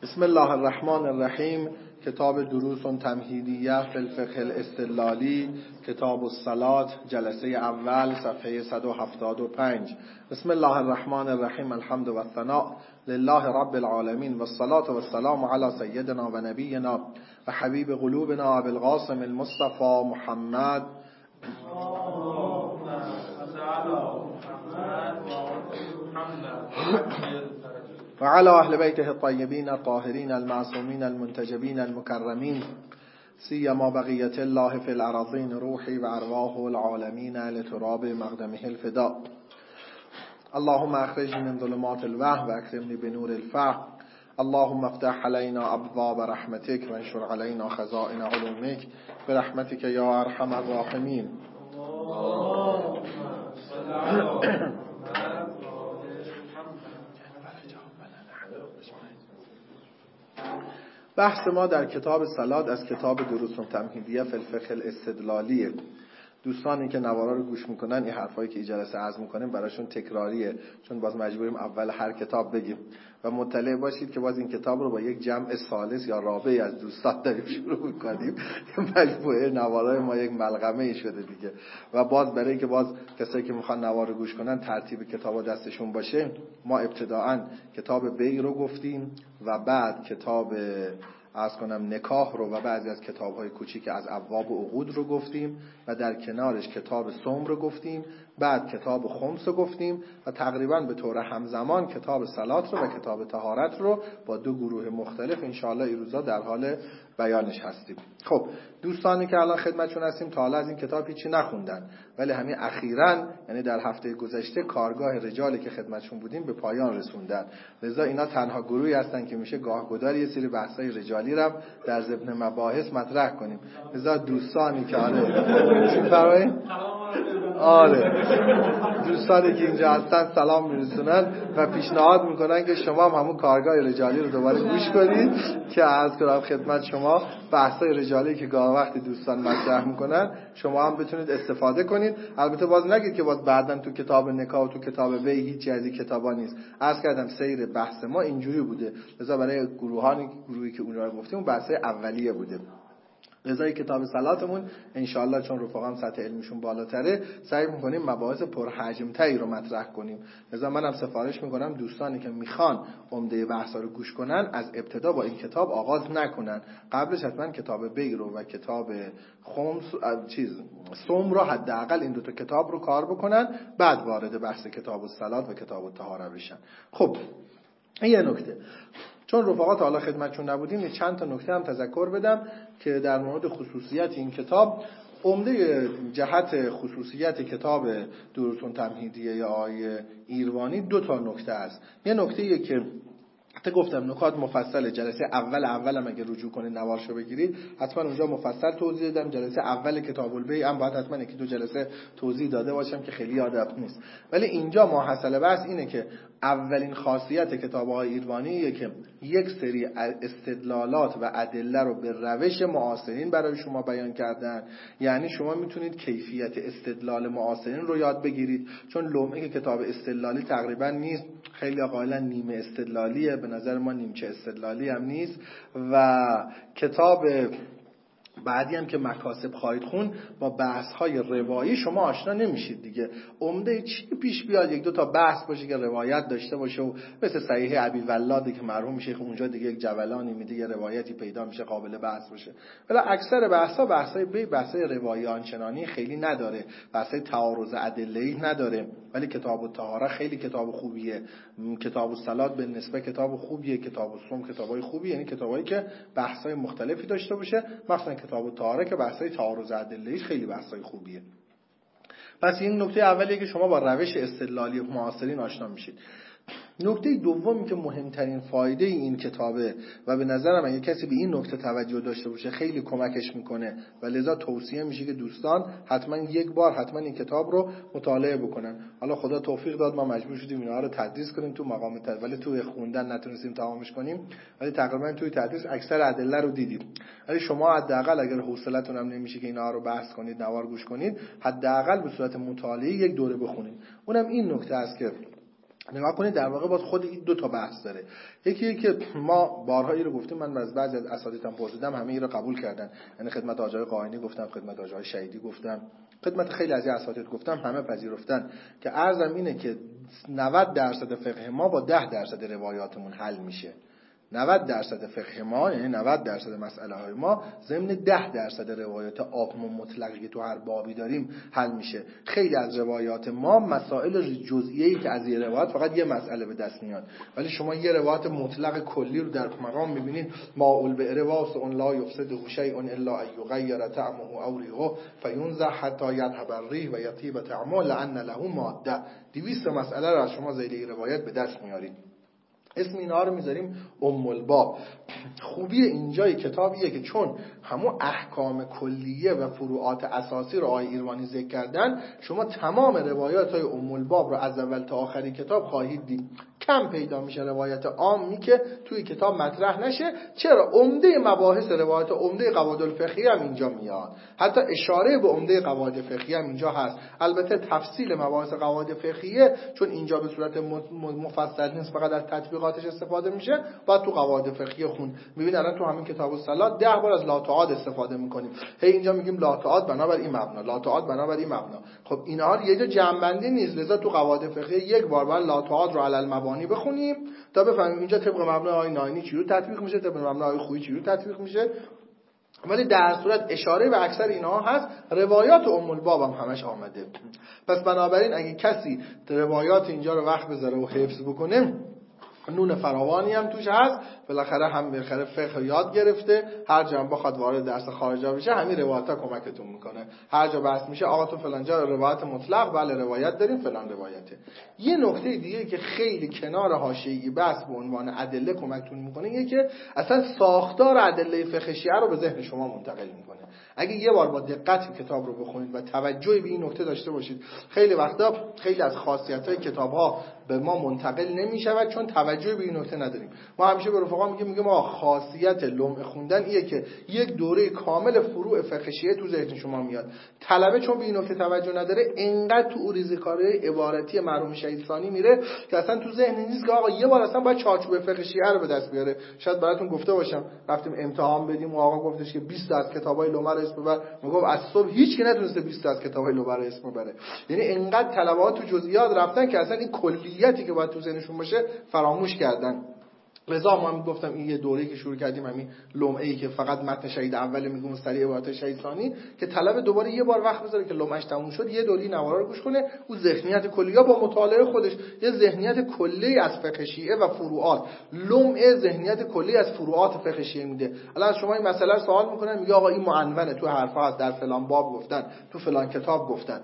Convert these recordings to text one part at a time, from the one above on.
بسم الله الرحمن الرحیم. کتاب دروس تمهیدیه فی الفقه الاستدلالی، کتاب الصلاة، جلسه اول، صفحه 175. بسم الله الرحمن الرحیم. الحمد و الثناء لله رب العالمین و الصلاة و السلام علی سیدنا و نبینا و حبیب قلوبنا ابی القاسم المصطفى محمد و علی اهل بیته الطیبین الطاهرین المعصومین المنتجبین المکرمین سیما بقیة الله فی الارضین روحی و ارواح العالمین لتراب مقدمه الفداء. اللهم اخرجنی من ظلمات الوهم و اکرمنی بنور الفهم. اللهم افتح علينا ابواب رحمتك وانشر علينا خزائن علومك برحمتك یا ارحم الراحمین. بحث ما در کتاب صلات از کتاب دروس تمهیدیه فی الفقه الاستدلالیه. دوستانی که نوارا رو گوش میکنن این حرفایی که این جلسه عرض میکنیم براشون تکراریه، چون باز مجبوریم اول هر کتاب بگیم و مطلع باشید که باز این کتاب رو با یک جمع ثالث یا رابعی از دوستان داریم شروع میکنیم. مجموعه نوارای ما یک ملغمه شده دیگه و باز برای اینکه باز کسایی که میخوان نوار رو گوش کنن ترتیب کتابا دستشون باشه، ما ابتداعاً کتاب بیع رو گفتیم و بعد کتاب نکاح رو و بعضی از کتاب‌های کوچیک از ابواب و عقود رو گفتیم و در کنارش کتاب صوم رو گفتیم، بعد کتاب خمس رو گفتیم و تقریباً به طور همزمان کتاب صلات رو و کتاب طهارت رو با دو گروه مختلف انشاءالله این روزا در حال بیانش هستیم. خب دوستانی که الان خدمتشون هستیم تا حالا از این کتاب هیچی نخوندن، ولی همین اخیراً یعنی در هفته گذشته کارگاه رجالی که خدمتشون بودیم به پایان رسوندن، لذا اینا تنها گروهی هستن که میشه گاهگدار یه سری بحث‌های رجالی رو در ضمن مباحث مطرح کنیم. لذا دوستانی که دوستانی که اینجا هستن سلام میرسونن و پیشنهاد میکنن که شما هم همون کارگاه رجالی رو دوباره گوش کنید که عرض کنم خدمت شما بحث‌های رجالی که گاه وقتی دوستان مطرح میکنن شما هم بتونید استفاده کنید. البته باز نگید که باز بعداً تو کتاب نکاح و تو کتاب بیع هیچ از این کتابا نیست. عرض کردم سیر بحث ما اینجوری بوده، لذا برای گروهی که اونجا رو گفتیم بحث‌های اولیه بوده. لذا کتاب صلاتمون انشاءالله چون رفقام سطح علمیشون بالاتره سعی میکنیم مباحث پرحجم‌تری رو مطرح کنیم. لذا منم سفارش میکنم دوستانی که میخوان عمده بحثا رو گوش کنن از ابتدا با این کتاب آغاز نکنن، قبلش حتما کتاب بیع رو و کتاب خمس صوم رو حداقل این دو تا کتاب رو کار بکنن، بعد وارد بحث کتاب الصلات و کتاب الطهاره بشن. خب این یه نکته. چون رفقات حالا خدمتشون نبودیم چند تا نکته هم تذکر بدم که در مورد خصوصیت این کتاب. عمده جهت خصوصیت کتاب دروس تمهیدیه یا آقای ایروانی دو تا نکته است. یه نکته که گفتم نکات مفصل جلسه اولم اگه رجوع کنید نوارشو بگیرید حتما اونجا مفصل توضیح دادم. جلسه اول کتاب البیع هم باید حتما یکی دو جلسه توضیح داده باشم که خیلی یادم نیست، ولی اینجا ماحصل بحث اینه که اولین خاصیت کتاب آقای ایروانیه که یک سری استدلالات و ادله رو به روش معاصرین برای شما بیان کردن. یعنی شما میتونید کیفیت استدلال معاصرین رو یاد بگیرید، چون لمعه کتاب استدلالی تقریبا نیست، خیلی قائلا نیمه استدلالیه، به نظر ما نیمچه استدلالی هم نیست. و کتاب بعدی هم که مکاسب خواهید خون با بحث‌های روایی شما آشنا نمیشید دیگه. عمده چی پیش بیاد یک دو تا بحث باشه که روایت داشته باشه و مثل صحیح ابی ولادی که مرحوم شیخ اونجا دیگه یک جولانی میده یه روایتی پیدا میشه قابل بحث باشه. ولی اکثر بحث‌های بیع بحث‌های روایی آنچنانی خیلی نداره، بحث‌های تعارض ادله‌ای نداره. ولی کتاب الطهاره خیلی کتاب خوبیه، کتاب الصلات به نسبت کتاب خوبیه، کتاب الصوم کتابای خوبیه، یعنی کتابایی که بحث‌های مختلفی داشته باشه، مثلا کتاب الطهاره که بحث‌های تعارض ادله‌ایش خیلی بحث‌های خوبیه. پس این نکته اولیه که شما با روش استدلالی معاصرین آشنا میشید. نکته دومی که مهمترین فایده این کتابه و به نظرم اگه کسی به این نکته توجه داشته باشه خیلی کمکش میکنه و لذا توصیه میشه که دوستان حتما یک بار حتما این کتاب رو مطالعه بکنن. حالا خدا توفیق داد ما مجبور شدیم اینا رو تدریس کنیم تو مقام ولی تو خوندن نتونستیم تمامش کنیم، ولی تقریبا توی تدریس اکثر ادله رو دیدید. ولی شما حداقل اگر حوصلتون هم نمیشه که اینا رو بحث کنید نوار گوش کنید، حداقل به صورت مطالعه یک دوره بخونید. اونم این نکته است که نگاه کنید در واقع باز خود این دو تا بحث داره. یکی که ما بارها این رو گفتیم، من از بعضی از اساتیدم پرسیدم، همه این رو قبول کردن. یعنی خدمت آقای قائنی گفتم، خدمت آقای شهیدی گفتم، خدمت خیلی از اساتید گفتم، همه پذیرفتن که عرضم اینه که 90% فقه ما با 10% روایاتمون حل میشه. 90% فقه ما، یعنی 90% مسئله های ما ضمن 10% روایات عام و مطلقی که تو هر بابی داریم حل میشه. خیلی از روایات ما مسائل جزئیه‌ای که از یه روایت فقط یه مسئله به دست میاد، ولی شما یه روایت مطلق کلی رو در مقام میبینید ماء البئر واسع لا یفسده شیء الا ان یغیر طعمه او ریحه فینزع حتی یذهب الریح و یطیب طعمه لان له ماده. 200 مسئله رو از شما ذیل روایت به دست میارید. اسم اینا رو میذاریم ام الباب. خوبی اینجای کتابیه که چون همون احکام کلیه و فروعات اساسی رو آقای ایروانی ذکر کردن، شما تمام روایات های ام الباب رو از اول تا آخری کتاب خواهید دید. کم پیدا میشه روایت عامی که توی کتاب مطرح نشه. چرا؟ عمده مباحث روایت عمده قواعد الفقهی هم اینجا میاد، حتی اشاره به عمده قواعد فقهی هم اینجا هست. البته تفصیل مباحث قواعد فقهیه چون اینجا به صورت مفصل نیست، فقط از تطبیقاتش استفاده میشه، باید تو قواعد فقهی خون. میبینید الان تو همین کتاب الصلات 10 بار از لا تعاد استفاده میکنیم. هی اینجا میگیم لا تعاد بنابر این مبنا، لا تعاد بنابر این مبنا. خب اینها یه جا جمع‌بندی نیست، لذا تو قواعد فقهی یک بار باید لا تعاد رو علی المبانی بخونیم تا بفهمیم اینجا طبق مبنای آقای ناینی چی رو تطبیق میشه، طبق مبنای آقای خویی چی رو تطبیق میشه. ولی در صورت اشاره به اکثر اینها هست. روایات ام الباب هم همش آمده. پس بنابراین اگه کسی روایات اینجا رو وقت بذاره و حفظ بکنه، نون فراوانی هم توش هست. بالاخره هم بالاخره فقه یاد گرفته، هر جا بخواد وارد درس خارجا بشه همین روایت‌ها کمکتون میکنه. هر جا بحث میشه آقا تو فلان جا روایت مطلق، بله روایت داریم، فلان روایته. یه نکته دیگه که خیلی کنار حاشیه‌ای بحث به عنوان ادله کمکتون میکنه، اینه که اصلا ساختار ادله فقه شیعه رو به ذهن شما منتقل میکنه. اگه یه بار با دقت کتاب رو بخونید و توجهی به این نکته داشته باشید، خیلی وقتا خیلی از خاصیت‌های کتاب‌ها به ما منتقل نمی‌شود چون توجهی به این نکته نداریم. ما همیشه به رفقا میگیم ما خاصیت لمع خوندن اینه که یک دوره کامل فروع فقه شیعه تو ذهن شما میاد. طلبه چون به این نکته توجه نداره، انقدر تو ریزکاری عبارتی مرحوم شهید ثانی میره که اصلا تو ذهن نیست که آقا یه بار اصلا باید چارچوب فقه شیعه رو به دست بیاره. شاید براتون گفته باشم رفتیم امتحان بدیم و آقا گفتش که 20 تا از کتابای لمع رو اسم ببر. میگم از صبح هیچ کی نتونسته 20 تا از کتابای لمع رو اسم ببره. یعنی انقدر طلبات تو جزئیات رفتن که اصلا این کلیتی که باید تو ذهنشون باشه فراموش کردن. لذا ما هم گفتم این یه دوره‌ای که شروع کردیم، همین لمعه‌ای که فقط متن شهید اول میگم سریع عبارت شهید ثانی، که طلب دوباره یه بار وقت بذاره که لمعش تموم شد یه دوری نوارا رو گوش کنه، اون ذهنیت کلیه با مطالعه خودش یه ذهنیت کلی از فقه شیعه و فروعات. لمعه ذهنیت کلی از فروعات فقه شیعه میده. الان شما این مسئله رو سوال میکنن، میگه آقا این معنونه تو حرفا هست، در فلان باب گفتن، تو فلان کتاب گفتن.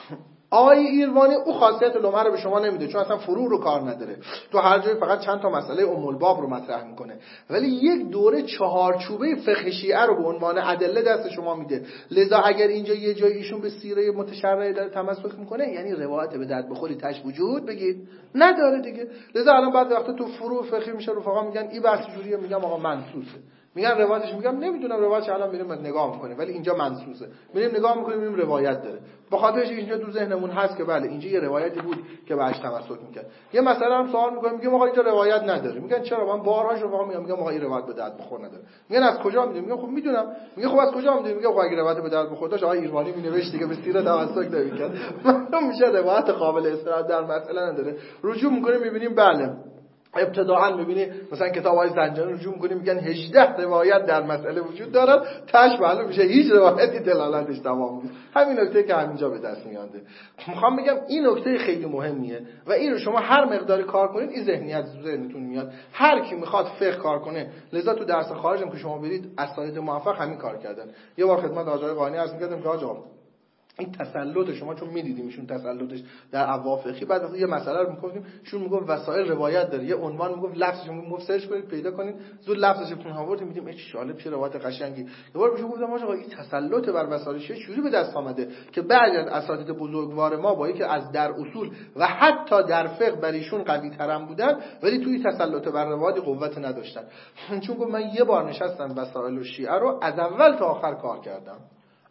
آقای ایروانی او خاصیت لمعه رو به شما نمیده چون اصلا فروع رو کار نداره، تو هر جای فقط چند تا مسئله ام الباب رو مطرح میکنه، ولی یک دوره چهارچوبه فقه شیعه رو به عنوان ادله دست شما میده. لذا اگر اینجا یه جای ایشون به سیره متشرعه داره تمسک میکنه، یعنی روایت به درد بخوری تاش وجود بگید نداره دیگه. لذا الان بعد وقتا تو فروع فقهی میشه رفقا میگن این بحث جوریه، میگم آقا منسوسه، میگن روایتش، میگم نمیدونم روایتش، الان میریم نگاه میکنیم ولی اینجا منسوسه، میریم نگاه میکنیم میبینیم روایت داره. با خاطرش اینجا تو ذهنمون هست که بله اینجا یه روایتی بود که بهش تمسک میکرد. یه مسئله هم سوال میکنیم میگیم آقا اینجا روایت نداره، میگن چرا؟ من بارهاش رو میگم آقا این روایت به درد بخور نداره. میگن از کجا میدونی؟ میگم خب میدونم. میگه خب از کجا میدونی؟ میگه خب اگه روایت به درد بخور داشت آقا ایروانی مینوشت دیگه به سیره تمسک نمیکرد. معلوم میشه روایت قابل استناد در مسئله نداره. رجوع میکنیم میبینیم بله ابتداعا میبینی مثلا کتاب‌های زنجانی رجوع می‌کنیم میگن 18 روایت در مسئله وجود دارد، تاش معلوم میشه هیچ روایتی دلالتش تمام نیست. همین نکته که همینجا به دست میاد. میخوام بگم این نکته خیلی مهمیه و این رو شما هر مقداری کار کنید این ذهنیت ذهنتون میاد. هر کی میخواد فقه کار کنه، لذا تو درس خارجم که شما برید اساتید موفق همین کار کردن. یه بار خدمت آقای قائنی عرض می‌کردم که آقا این تسلط شما چون میدیدیم ایشون تسلطش در ابواب فقهی، بعد از یه مسئله رو میگفتیم ایشون میگفت وسایل روایت داره، یه عنوان میگفت لفظش میگفت سرچ کنید پیدا کنید، زود لفظش رو آوردیم میدیم چه جالب چه روایت قشنگی. یه بار بهشون گفتم آقا این تسلط بر وسایل چجوری به دست آمده که بعضی از اساتید بزرگوار ما با اینکه از در اصول و حتی در فقه بر ایشون قوی ترم بودن ولی توی تسلط بر روایت قوت نداشتن. چون گفت من یه بار نشستم وسایل شیعه رو از اول تا آخر کار کردم،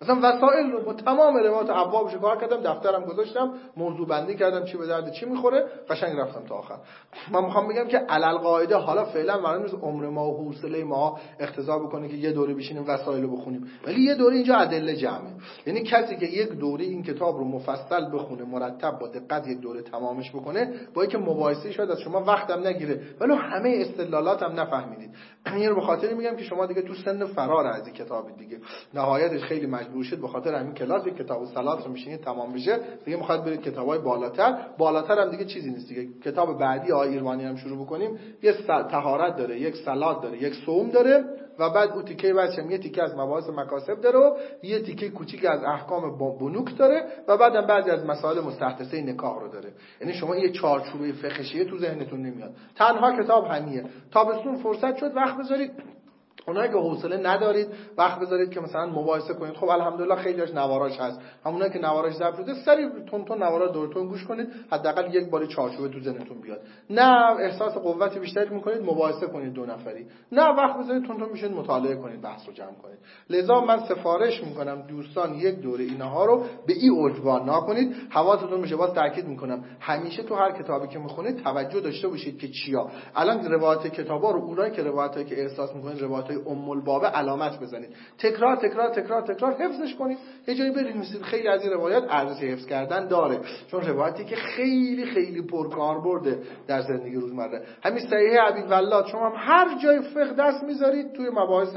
اصلا وسایل رو با تمام روایات ابوابش کار کردم، دفترم گذاشتم، موضوع بندی کردم چی به درد چی میخوره، قشنگ رفتم تا آخر. من میخوام بگم که علل قاعده حالا فعلا قرار نیست عمر ما و حوصله ما اقتضا بکنه که یه دوره بشینیم وسایل رو بخونیم، ولی یه دوره اینجا ادله جمعه. یعنی کسی که یک دوره این کتاب رو مفصل بخونه، مرتب با دقت یک دوره تمامش بکنه، با اینکه مباحثه شاید از شما وقتم نگیره ولی همه استدلالات هم نفهمیدید. این رو به خاطر میگم که شما دیگه تو سن فرار از این کتاب دیگه، نهایتش خیلی مجبور شد به خاطر همین کلاس یک کتاب الصلات رو میشینید تمام بشه، دیگه میخواد برید کتابای بالاتر هم دیگه چیزی نیست دیگه. کتاب بعدی آقای ایروانی هم شروع بکنیم، یه طهارت داره، یک صلات داره، یک صوم داره و بعد اون تیکه بچم یه تیکه از مباحث مکاسب داره و یه تیکه کوچیک از احکام بنوک داره و بعدم بعضی از مسائل مستحدثه نکاح رو داره. یعنی شما یه چارچوبه فقهیه تو ذهنتون نمیاد. تنها کتاب همیه. تابستون فرصت شد وقت بذارید، اونایی که حوصله ندارید وقت بذارید که مثلا مباحثه کنید. خب الحمدلله خیلیش نواراش هست، همونایی که نواراش ضبط شده سری تون نوارا دورتون گوش کنید، حداقل یک بار چارچوبه تو ذهنتون بیاد. نه احساس قوت بیشتری میکنید مباحثه کنید دو نفری، نه وقت بذارید تون میشید مطالعه کنید، بحث رو جمع کنید. لذا من سفارش میکنم دوستان یک دوره اینها رو به این عنوان نکنید. حواستون میشه، باز تاکید میکنم همیشه تو هر کتابی که میخونید توجه داشته باشید که چیا. الان روایت کتابا رو اونایی که روایتایی که احساس میکنید روایت ام الباب علامت بزنید، تکرار تکرار تکرار تکرار حفظش کنید. یه جایی برید میسید خیلی از این روایات ارزش حفظ کردن داره، چون روایتی که خیلی خیلی پرکاربرد در زندگی روزمره. همین صحیح ابی ولاد شما هم هر جای فقه دست میذارید توی مباحث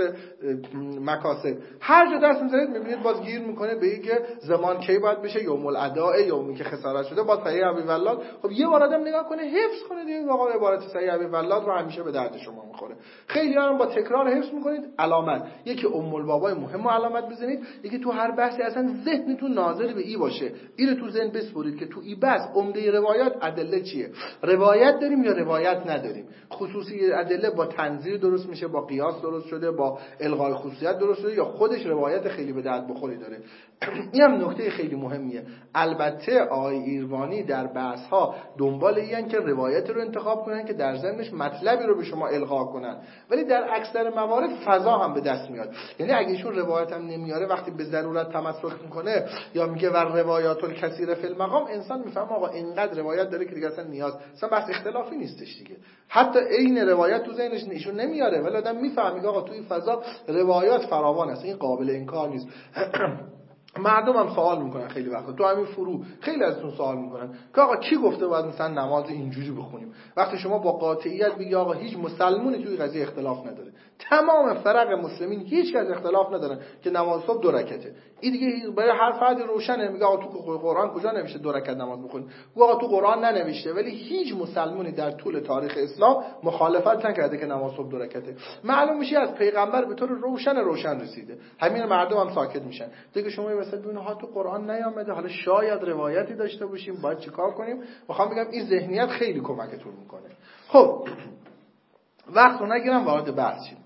مکاسب، هر جا دست میذارید میبینید باز گیر میکنه به اینکه زمان کی باید بشه، یوم الاداء، یومی که خسارت شده، با صحیح ابی ولاد. خب یه بار آدم نگاه کنه حفظ کنه دیگه، واقعا عبارت صحیح ابی ولاد رو همیشه به درد شما میخوره. خیلی هم با تکرار حفظ میکنید. علامت یکی ام البابای مهم علامت بزنید، یکی تو هر بحثی اصلا ذهنتون ناظر به این باشه، اینو تو ذهن بسپرید که تو این بحث عمده روایات ادله چیه، روایت داریم یا روایت نداریم. خصوصی ادله با تنظیر درست میشه، با قیاس درست شده، با الغای خصوصیت درست شده، یا خودش روایت خیلی به درد بخوری داره. این هم نکته خیلی مهمیه. البته آقای ایروانی در بحث ها دنبال این که روایت رو انتخاب کنن که در ضمنش مطلبی رو به شما القا کنن، ولی در اکثر موارد فضا هم به دست میاد. یعنی اگه ایشون روایت هم نمیاره، وقتی به ضرورت تمسک میکنه یا میگه ور روایات الکثیر فی المقام، انسان میفهمه آقا اینقدر روایت داره که دیگه اصلا نیاز، اصلا بحث اختلافی نیستش دیگه. حتی عین روایت تو ذهنش ایشون نمیاره، ولی آدم میفهمه آقا توی فضا روایات فراوان است، این قابل انکار نیست. مردم هم سوال میکنن خیلی وقتا تو همین فرو، خیلی ازتون سوال میکنن که آقا کی گفته باید مثلا نماز اینجوری بخونیم؟ وقتی شما با قاطعیت بگی آقا هیچ مسلمونی توی قضیه اختلاف نداره، تمام فرق مسلمین هیچ کس اختلاف ندارن که نماز صبح 2 رکعته، این دیگه برای هر فردی روشنه. میگه آقا تو قرآن کجا نوشته 2 رکعت نماز بخونید؟ آقا تو قرآن ننوشته، ولی هیچ مسلمونی در طول تاریخ اسلام مخالفت نکرده که نماز صبح 2 رکعته. معلوم میشه از پیغمبر به طور روشن رسیده، همین مردم هم ساکت میشن دیگه. شما مثلا ببینید ها تو قرآن نیامده، حالا شاید روایتی داشته باشیم، باید چیکار کنیم؟ میخوام بگم این ذهنیت خیلی کمکتون میکنه. خب وقت رو نگیرم، وارد بحث شیم.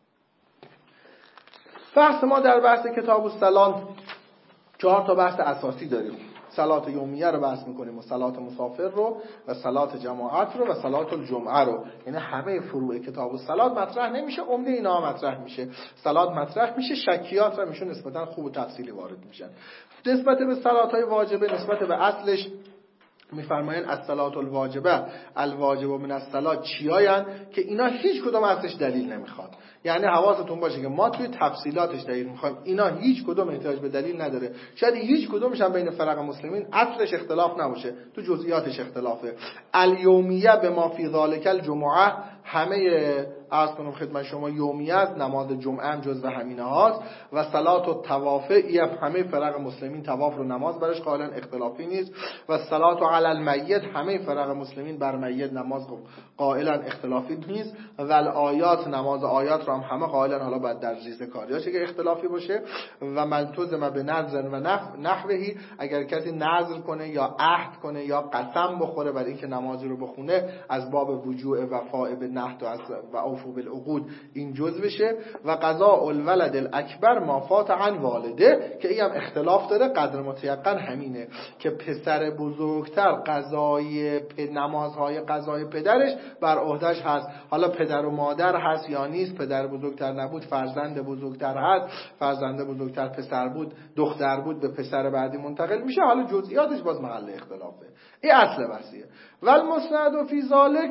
بحث ما در بحث کتاب الصلات 4 تا بحث اساسی داریم. صلات یومیه رو بحث میکنیم و صلات مسافر رو و صلات جماعت رو و صلات الجمعه رو. یعنی همه فروع کتاب الصلات مطرح نمیشه، عمده اینا مطرح میشه. صلات مطرح میشه، شکیات هم میشون نسبتا خوب و تفصیلی وارد میشن. نسبت به صلات‌های واجبه، نسبت به اصلش میفرمایند الصلات الواجبه الواجب من الصلات چیاین که اینا هیچ کدوم اصلش دلیل نمیخواد. یعنی حواستون باشه که ما توی تفصیلاتش دلیل میخوایم، اینا هیچ کدوم احتیاج به دلیل نداره. شاید هیچ کدومش هم بین فرق مسلمین اصلش اختلاف نباشه، تو جزئیاتش اختلافه. الیومیه به ما فی ذالک الجمعه، همه عرض کنم خدمت شما یومیت نماز جمعه هم جزء همینه هاست. و صلات الطواف، همه فرق مسلمین طواف رو نماز برش قائلن، اختلافی نیست. و صلات علی المیت، همه فرق مسلمین بر میت نماز قائلن، اختلافی نیست. و الآیات، نماز آیات رو هم همه قائلن، حالا باید در ریزه کاریاشه که اختلافی باشه. و ملتزم به نذر و نحوهی، اگر کسی نذر کنه یا عهد کنه یا قسم بخوره برای اینکه نمازی رو بخونه، از باب وجوع وفاء به نهت و اوفوا بالعقود این جزء بشه. و قضاء الولد الاکبر ما فات عن والده، که این هم اختلاف داره، قدر متیقن همینه که پسر بزرگتر قضای نمازهای قضای پدرش بر عهدهش هست. حالا پدر و مادر هست یا نیست، پدر بزرگتر نبود فرزند بزرگتر هست، فرزند بزرگتر پسر بود دختر بود به پسر بعدی منتقل میشه. حالا جزئیاتش باز محل اختلافه. این اصل بحثیه. والمسند فی ذلک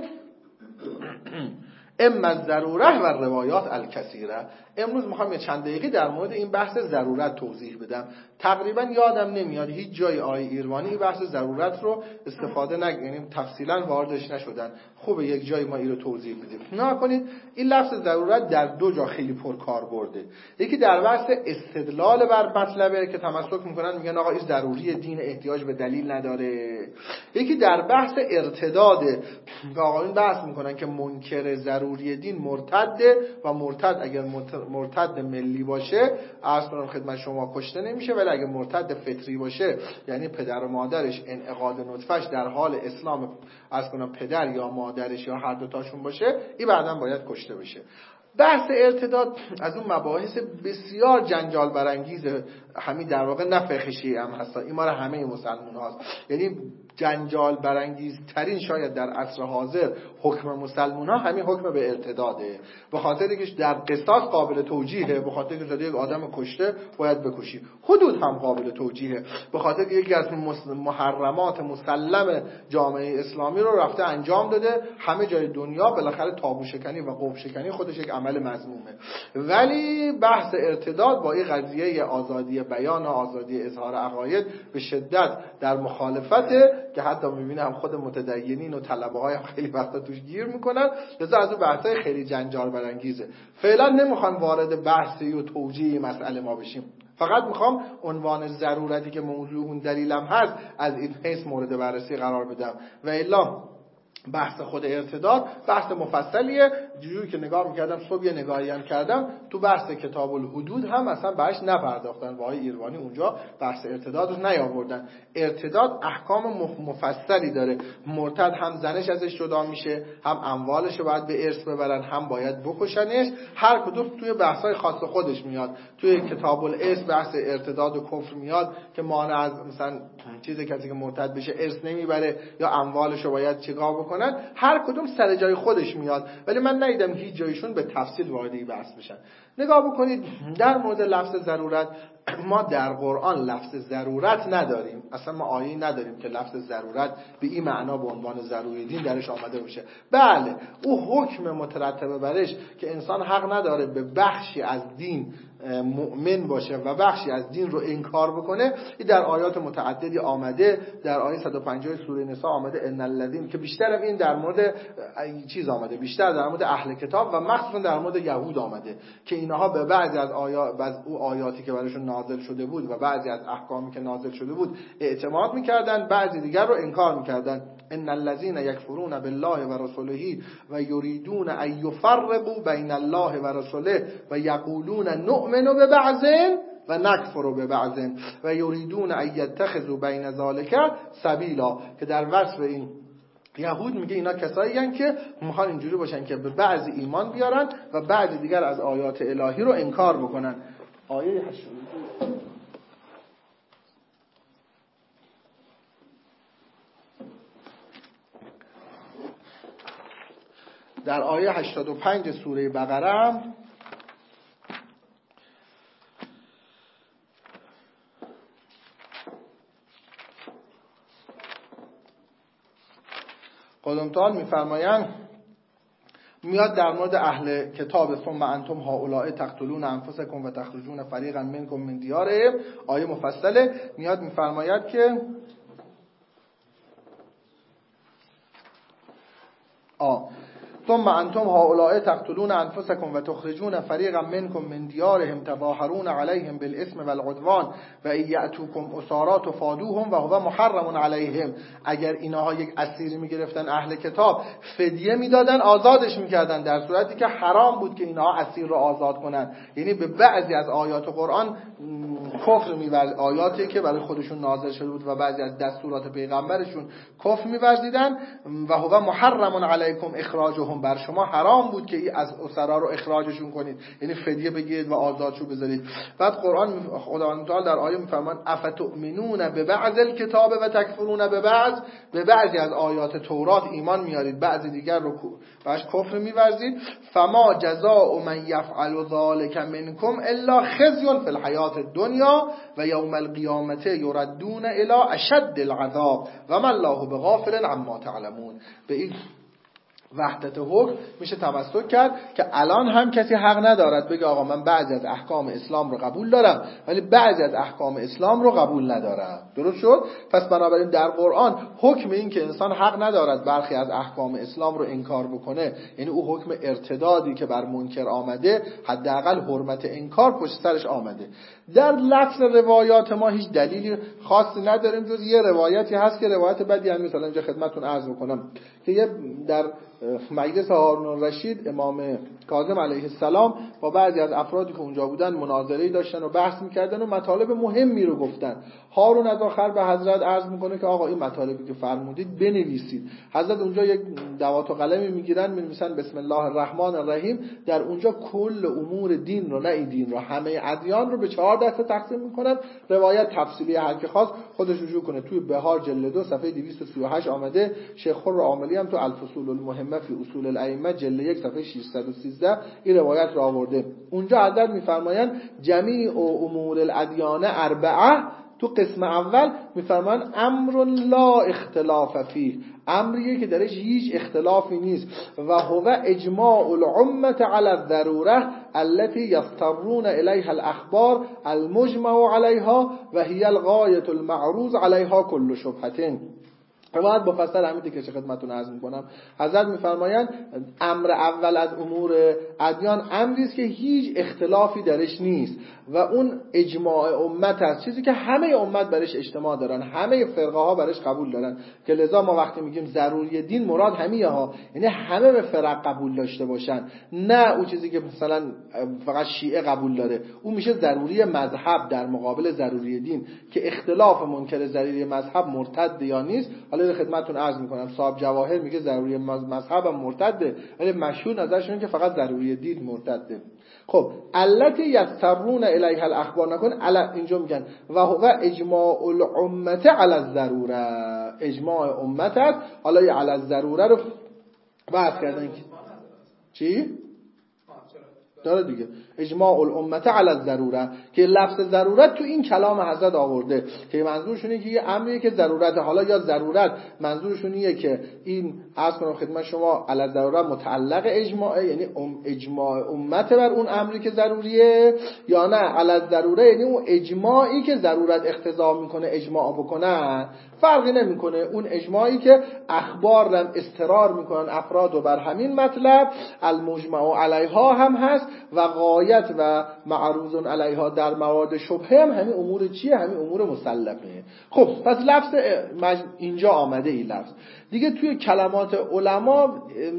اما الضروره و روایات الکثیره. امروز میخوام یه چند دقیقه در مورد این بحث ضرورت توضیح بدم. تقریبا یادم نمیاد هیچ جای آیه ایروانی این بحث ضرورت رو استفاده یعنی تفصیلا واردش نشدن. خوبه یک جای ما این رو توضیح بدیم. نگاه کنید این لفظ ضرورت در دو جا خیلی پرکار برده. یکی در بحث استدلال بر مطلبه که تمسک میکنن میگن آقا این ضروری دین احتیاج به دلیل نداره. یکی در بحث ارتداده که آقایون بحث میکنن که منکر ضروری دین مرتده و مرتد اگر مرتد ملی باشه عرض کنم خدمت شما کشته نمیشه، ولی اگر مرتد فطری باشه یعنی پدر و مادرش انعقاد نطفش در حال اسلام عرض کنم پدر یا مادرش یا هر دو تاشون باشه این بعداً باید کشته بشه. بحث ارتداد از اون مباحث بسیار جنجال برانگیزه، همین در واقع نه فقه شیعه هم هست، این مال همه مسلمان هاست. یعنی جنجال برانگیز ترین شاید در عصر حاضر حکم مسلمان ها همین حکم به ارتداده، به خاطر اینکه در قصاص قابل توجیهه، به خاطر اینکه یک آدم کشته باید بکشی. حدود هم قابل توجیهه، به خاطر اینکه یکی از محرمات مسلم جامعه اسلامی رو رفته انجام داده. همه جای دنیا بالاخره تابو شکنی و قفل شکنی خودش یک عمل مذمومه. ولی بحث ارتداد با این قضیه آزادی بیان و آزادی اظهار عقاید به شدت در مخالفته، که حتی میبینم خود متدینین و طلبه های خیلی وقتا توش گیر میکنن. لذا از اون بحثای خیلی جنجال برانگیزه. فعلا نمیخوام وارد بحثی و توجیه مسئله ما بشیم، فقط میخوام عنوان ضرورتی که موضوع اون دلیلم هست از این حیث مورد بررسی قرار بدم. و الا بحث خود ارتداد بحث مفصلیه. جوری که نگاه میکردم صبح یه نگاهی هم کردم تو بحث کتاب الحدود هم اصلا بهش نپرداختن، وای ایروانی اونجا بحث ارتداد رو نیاوردن. ارتداد احکام مفصلی داره. مرتد هم زنش ازش جدا میشه، هم اموالش رو باید به ارث ببرن، هم باید بکشنش. هر کدوم توی بحثای خاص خودش میاد. توی کتاب الارث بحث ارتداد و کفر میاد که مانع از مثلا چیزی کسی که مرتد بشه ارث نمیبره یا اموالش رو باید چیکار بکنه. هر کدوم سر جای خودش میاد، ولی من ندیدم هیچ جایشون به تفصیل وارد این بحث بشن. نگاه بکنید در مورد لفظ ضرورت، ما در قرآن لفظ ضرورت نداریم. اصلا ما آیه‌ای نداریم که لفظ ضرورت به این معنا به عنوان ضروری دین درش آمده باشه. بله او حکم مترتب برش که انسان حق نداره به بخشی از دین مؤمن باشه و بخشی از دین رو انکار بکنه، این در آیات متعددی آمده. در آیه 150 سوره نساء آمده ان الذین، که بیشتر این در مورد چیز آمده، بیشتر در مورد اهل کتاب و مخصوصا در مورد یهود آمده که اینها به بعضی از آیاتی که براشون نازل شده بود و بعضی از احکامی که نازل شده بود اعتماد می‌کردن، بعضی دیگر رو انکار می‌کردن. ان الذين يكفرون بالله ورسوله ويريدون ان يفرقوا بين الله ورسوله ويقولون نؤمن ببعض ونكفر ببعض ويريدون ان يتخذوا بين ذلك سبيلا، که در وصف این یهود میگه اینا کسایی هستن که میخوان اینجوری باشن که به بعضی ایمان بیارن و بعضی دیگر از آیات الهی رو انکار بکنن. آیه 8 در آیه 85 سوره بقره خداوند تعالی میفرمایند، میاد در مورد اهل کتاب ثم انتم هؤلاء تقتلون انفسکم و تخرجون فریقا منکم من دیارهم، آیه مفصله. میاد میفرماید که ثم انتم هؤلاء تقتلون انفسکم و تخرجون فریقا منکم من دیارهم تظاهرون علیهم بالاسم والعدوان و ان یأتوکم اسارا تفادوهم و هو محرم علیهم. اگر اینها یک اسیری میگرفتن اهل کتاب فدیه میدادن، آزادش میکردن، در صورتی که حرام بود که اینها اسیر رو آزاد کنن. یعنی به بعضی از آیات قرآن کفر می‌ورزیدن، آیاتی که برای خودشون نازل شده بود و بعضی از دستورات پیغمبرشون کفر می‌ورزیدن. و هو محرم علیکم اخراجهم علیکم، بر شما حرام بود که از اسرا رو اخراجشون کنید، یعنی فدیه بگیرید و آزادشو بذارید. بعد قرآن خداوند تعالی در آیه میفرمان افتؤمنون ببعض الکتاب و تکفرون ببعض، به بعضی از آیات تورات ایمان میارید، بعضی دیگر رو باش کفر می‌ورزید. فما جزاء من یفعل ذلک منکم الا خزی فی الحیات الدنیا و یوم القیامة یردون الی اشد العذاب و ما الله بغافل عما تعلمون. به این وحدت حکم میشه تمسک کرد که الان هم کسی حق ندارد بگه آقا من بعضی از احکام اسلام رو قبول دارم ولی بعضی از احکام اسلام رو قبول ندارم. درست شد؟ پس بنابراین در قرآن حکم این که انسان حق ندارد برخی از احکام اسلام رو انکار بکنه، یعنی او حکم ارتدادی که بر منکر آمده حداقل حرمت انکار پشت سرش آمده. در لفظ روایات ما هیچ دلیلی خاصی نداریم جز یه روایتی هست که روایت بدی هم مثلا اینجا خدمتتون عرض می‌کنم که در مجلس هارون الرشید امام کاظم علیه السلام با بعضی از افرادی که اونجا بودن مناظره‌ای داشتن و بحث می‌کردن و مطالب مهمی رو گفتن. هارون از آخر به حضرت عرض می‌کنه که آقا این مطالبی که فرمودید بنویسید. حضرت اونجا یک دوات و قلمی می‌گیرن می‌نویسن بسم الله الرحمن الرحیم. در اونجا کل امور دین رو، نه این دین رو، همه ادیان رو به 4 دسته تقسیم می‌کنن. روایت تفصیلی هر کی خواست خودش رجوع کنه. توی بهار جلد 2 صفحه 238 آمده. شیخ خر عاملی هم تو الفصول المهمه فی اصول الائمه جلد 1 صفحه 613 این روایت را آورده. اونجا حضرت می‌فرمایند جمیع امور الادیان اربعه. تو قسم اول می‌فرمان امر لا اختلاف فیه، امریه که درش هیچ اختلافی نیست و هو اجماع الامه علی الضروره التي یضطرون الیها الاخبار المجمع علیها و هی الغایه المعروض علیها کل شبهه. بعد مفصل همین که خدمتتون عرض می‌کنم حضرت می‌فرمایند امر اول از امور ادیان امری است که هیچ اختلافی درش نیست و اون اجماع امت است، چیزی که همه امت برش اجتماع دارن، همه فرقه ها برش قبول دارن، که لذا ما وقتی میگیم ضروری دین مراد همه ها، یعنی همه به فرق قبول داشته باشن، نه اون چیزی که مثلا فقط شیعه قبول داره اون میشه ضروری مذهب در مقابل ضروری دین، که اختلاف منکر ضروری مذهب مرتد یا نیست. حالا خدمتتون عرض میکنم صاحب جواهر میگه ضروری مذهب هم مرتده ولی مشهور نظرشون که فقط ضروری دین مرتده. خب التی یضطرون الیها الاخبار نکن اینجا میگن و هو اجماع الامه علی الضروره، اجماع امت است. حالا این علی الضروره رو بحث کردن چی؟ داره دیگه اجماع الامه علی الضروره، که لفظ ضرورت تو این کلام حضرت آورده که منظورشون اینه که یه امریه که ضرورت، حالا یا ضرورت منظورشون اینه که این عرض کنم خدمت شما علی الضروره متعلق اجماع، یعنی اجماع امت بر اون امری که ضروریه، یا نه علی الضروره یعنی اون اجماعی که ضرورت اقتضا میکنه اجماع بکنن، فرقی نمیکنه. اون اجماعی که اخبار رو اصرار میکنن افراد و بر همین مطلب المجمع علیها هم هست و غایت و معروض علیها در موارد شبهه هم همین امور چیه؟ همین امور مسلمه. خب پس لفظ اینجا آمده این لفظ دیگه توی کلمات علما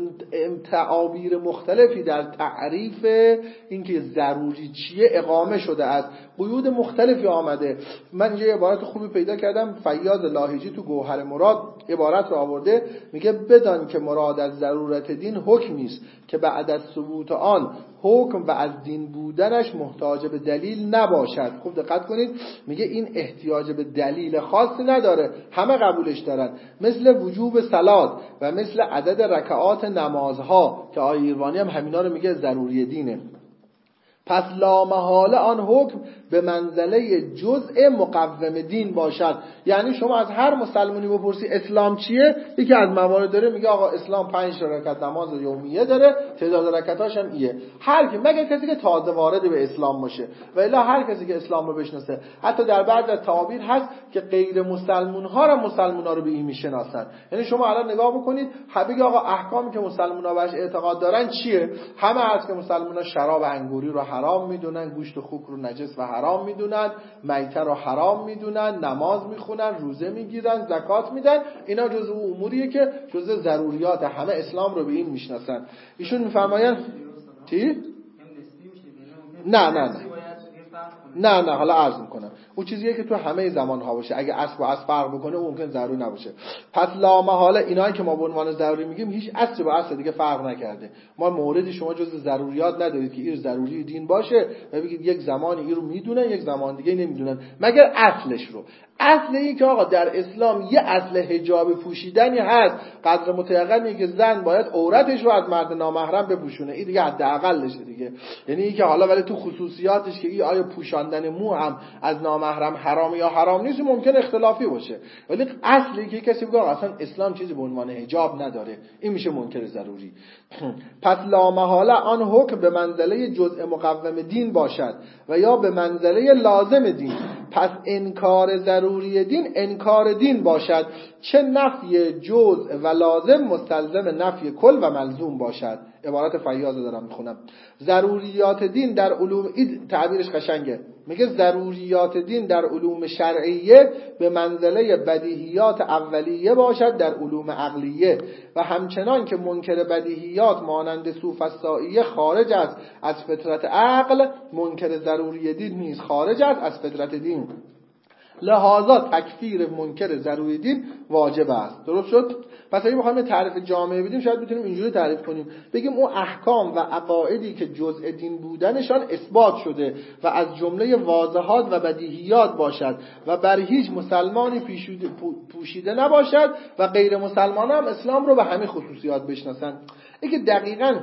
تعابیر مختلفی در تعریف اینکه ضروری چیه اقامه شده است، قیود مختلفی آمده. من اینجا عبارت خوبی پیدا کردم، فیاض لاهیجی تو گوهر مراد عبارت رو آورده، میگه بدان که مراد از ضرورت دین حکمی است که بعد از ثبوت آن حکم و از دین بودنش محتاج به دلیل نباشد. خوب دقت کنید، میگه این احتیاج به دلیل خاصی نداره، همه قبولش دارن، مثل وجوب صلات و مثل عدد رکعات نمازها که آیه ایرانی هم همینا رو میگه ضروری دینه. پس لا محاله آن حکم به منزله جزء مقوم دین باشد. یعنی شما از هر مسلمانی بپرسی اسلام چیه، یکی از موارد داره میگه آقا اسلام 5 رکعت نماز یومیه داره، تعداد رکعتاش هم ایه. هر کی مگر کسی که تازه وارد به اسلام باشه، و الا هر کسی که اسلام رو بشناسه. حتی در بعض از تعابیر هست که غیر مسلمان ها را مسلمان ها رو به این میشناسن. یعنی شما الان نگاه بکنید، بگید آقا احکامی که مسلمان ها بهش اعتقاد دارن چیه؟ همه هست که مسلمان ها شراب انگوری رو حرام میدونن، گوشت خوک رو نجس و حرام میدونن، میته رو حرام میدونن، نماز میخونن، روزه میگیرن، زکات میدن. اینا جزء اموریه که جزء ضروریات همه اسلام رو به این میشناسن. ایشون میفرمایند چی؟ نه حالا عرض میکنم. اون چیزیه که تو همه زمان‌ها باشه. اگه اصل با اصل فرق بکنه ممکن ضروری نباشه. پس لامحاله اینایی که ما به عنوان ضروری میگیم هیچ اصل با اصل دیگه فرق نکرده. ما موردی شما جز ضروریات ندارید که این ضروری دین باشه و بگید یک زمانی این رو میدونن یک زمان دیگه نمیدونن، مگر اصلش رو. اصل این که آقا در اسلام یه اصل حجاب پوشیدنی هست، قدر متیقنی که زن باید عورتش رو از مرد نامحرم بپوشونه، این دیگه حداقلشه دیگه. یعنی این که حالا ولی تو خصوصیاتش که این آیا پوشاندن مو هم از نامحرم حرام یا حرام نیست ممکن اختلافی باشه، ولی اصلی که کسی بگه اصلا اسلام چیزی به عنوان حجاب نداره، این میشه منکر ضروری. پس لامحاله آن حکم به منزله جزء مقوم دین باشد و یا به منزله لازم دین. پس انکار ضروری دین انکار دین باشد، چه نفی جزء و لازم مستلزم نفی کل و ملزوم باشد. عبارت فیاض دارم میخونم. ضروریات دین در علوم، این تعبیرش قشنگه، میگه ضروریات دین در علوم شرعیه به منزله بدیهیات اولیه باشد در علوم عقلیه، و همچنان که منکر بدیهیات مانند سوفسطائیه خارج است از فطرت عقل، منکر ضروری دین نیز خارج است از فطرت دین. لحاظا تکفیر منکر ضروری دین واجب است. درست شد؟ پس اگه بخوایم تعریف جامعه بدیم شاید بتونیم اینجوری تعریف کنیم، بگیم اون احکام و عقایدی که جزء دین بودنشان اثبات شده و از جمله واضحات و بدیهیات باشد و بر هیچ مسلمانی پوشیده نباشد و غیر مسلمان هم اسلام رو به همه خصوصیات بشناسن. اینکه دقیقاً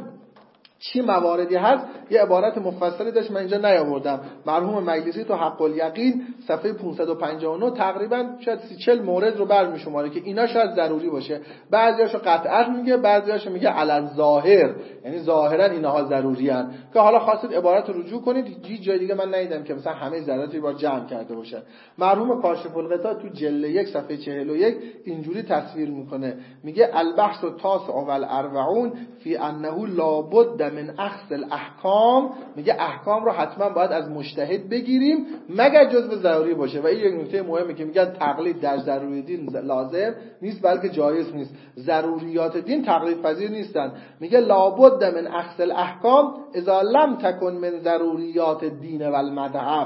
چی مواردی هست یه عبارت مفصلی داشت، من اینجا نیاوردم. مرحوم مجلسی تو حق الیقین صفحه 559 تقریبا شاید 30-40 مورد رو برمی‌شماره که اینا شاید ضروری باشه. بعضیاشو قطعا میگه، بعضیاشو میگه علی ظاهر، یعنی ظاهرا اینها ضروری ان، که حالا خواستید عبارت رو رجوع کنید. هیچ جای دیگه من ندیدم که مثلا همه ضرورتی رو جمع کرده باشه. مرحوم کاشف الغطا تو جلد 1 صفحه 41 اینجوری تصویر میکنه، میگه البحث التاسع والاربعون فی انه لابد من اخذ الاحکام، میگه احکام رو حتما باید از مجتهد بگیریم مگر جزء ضروری باشه. و این یک نکته مهمه که میگن تقلید در ضروری دین لازم نیست بلکه جایز نیست. ضروریات دین تقلید پذیر نیستن. میگه لابد من اخذ الاحکام اذا لم تکن من ضروریات الدین والمذهب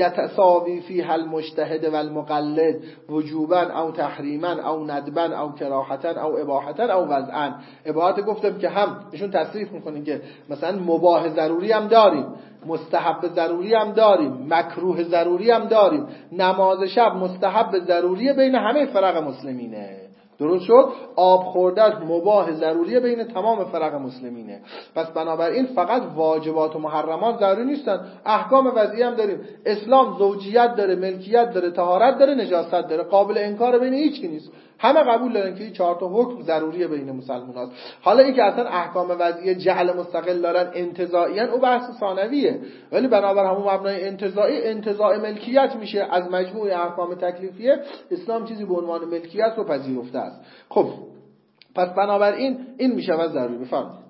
یتساوی فیها المجتهد والمقلد وجوبا او تحریما او ندبا او کراهتا او اباحتا او وضعا. عبارت گفتم که هم ایشون تصریح میکنه که مثلا مباح ضروری هم داریم، مستحب ضروری هم داریم، مکروه ضروری هم داریم. نماز شب مستحب ضروری بین همه فرق مسلمینه. درست شد؟ آب خوردن مباح ضروری بین تمام فرق مسلمینه. پس بنابراین فقط واجبات و محرمات ضروری نیستن، احکام وضعی هم داریم. اسلام زوجیت داره، ملکیت داره، طهارت داره، نجاست داره، قابل انکار بین هیچ کی نیست. همه قبول دارن که این 4 تا حکم ضروریه بین مسلمان‌ها. حالا این که اصلا احکام وضعی جعل مستقل دارن انتزاعیاً او بحث ثانویه، ولی بنابر همون مبنای انتزاعی انتزاع ملکیت میشه از مجموع احکام تکلیفیه. اسلام چیزی به عنوان ملکیت رو پذیرفته است. خب پس بنابراین این میشه ضروری. بفرمایید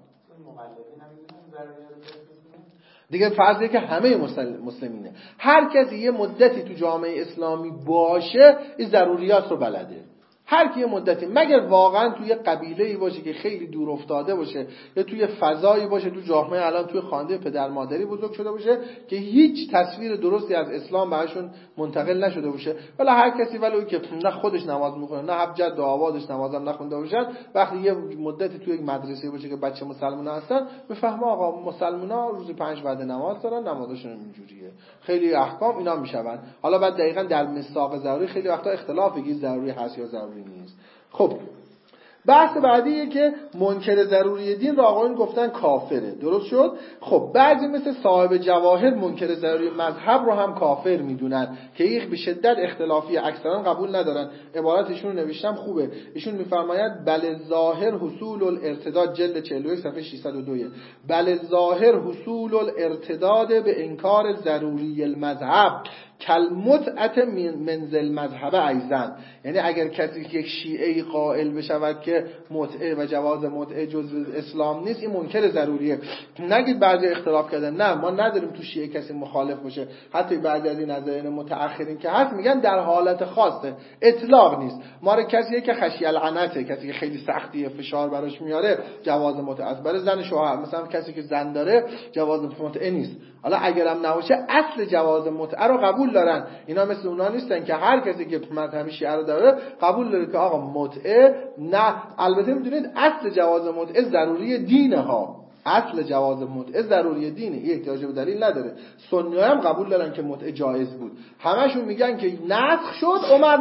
دیگه فرضیه که همه مسلمینه، هر کسی یه مدتی تو جامعه اسلامی باشه این ضروریات رو بلده. هر کی یه مدتی، مگر واقعا توی قبیله‌ای باشه که خیلی دور افتاده باشه یا توی فضایی باشه، تو جامعه الان توی خانواده پدر مادری بزرگ شده باشه که هیچ تصویر درستی از اسلام بهشون منتقل نشده باشه، ولی هر کسی ولو که نه خودش نماز میخونه نه ابجد و آبادش نمازم نخونده باشن، وقتی یه مدتی توی یک مدرسه باشه که بچه مسلمان هستن بفهمه آقا مسلمانا روزی 5 وقت نماز دارن، نمازشون اینجوریه، خیلی احکام اینا میشون. حالا بعد دقیقاً در مصداق ضروری خیلی وقتا اختلاف بگیر ضروری هست یا ضروری نیست. خب بحث بعدیه که منکر ضروری دین را آقایون گفتن کافره. درست شد؟ خب بعضی مثل صاحب جواهر منکر ضروری مذهب رو هم کافر میدونن که یک به شدت اختلافی، اکثرا قبول ندارن. عبارتشون رو نوشتم خوبه، ایشون میفرماید بل ظاهر حصول الارتداد، جلد 41 صفحه 602 بل ظاهر حصول الارتداد به انکار ضروری المذهب کالمتعه منزل مذهب ایزن. یعنی اگر کسی یک شیعه‌ای قائل بشود که متعه و جواز متعه جزء اسلام نیست، این منکر ضروریه. نگید بعضی اختلاف کردن، نه ما نداریم تو شیعه کسی مخالف باشه. حتی بعضی از این نظرین متأخرین که هست میگن در حالت خاصه، اطلاق نیست. ما رو کسی که خشی العنته، کسی که خیلی سختی فشار براش میاره جواز متعه است. برای زن شوهر مثلا کسی که زن داره جواز متعه نیست. حالا اگرم نباشه اصل جواز متعه رو قبول قبول دارن. اینا مثل اونا نیستن که هر کسی که مذهب شیعه رو داره قبول داره که آقا متعه نه. البته میدونید اصل جواز متعه ضروری دینه ها، اصل جواز متعه ضروری دینه، این احتیاج به دلیل نداره. سنی‌ها هم قبول دارن که متعه جایز بود. همشون میگن که نسخ شد،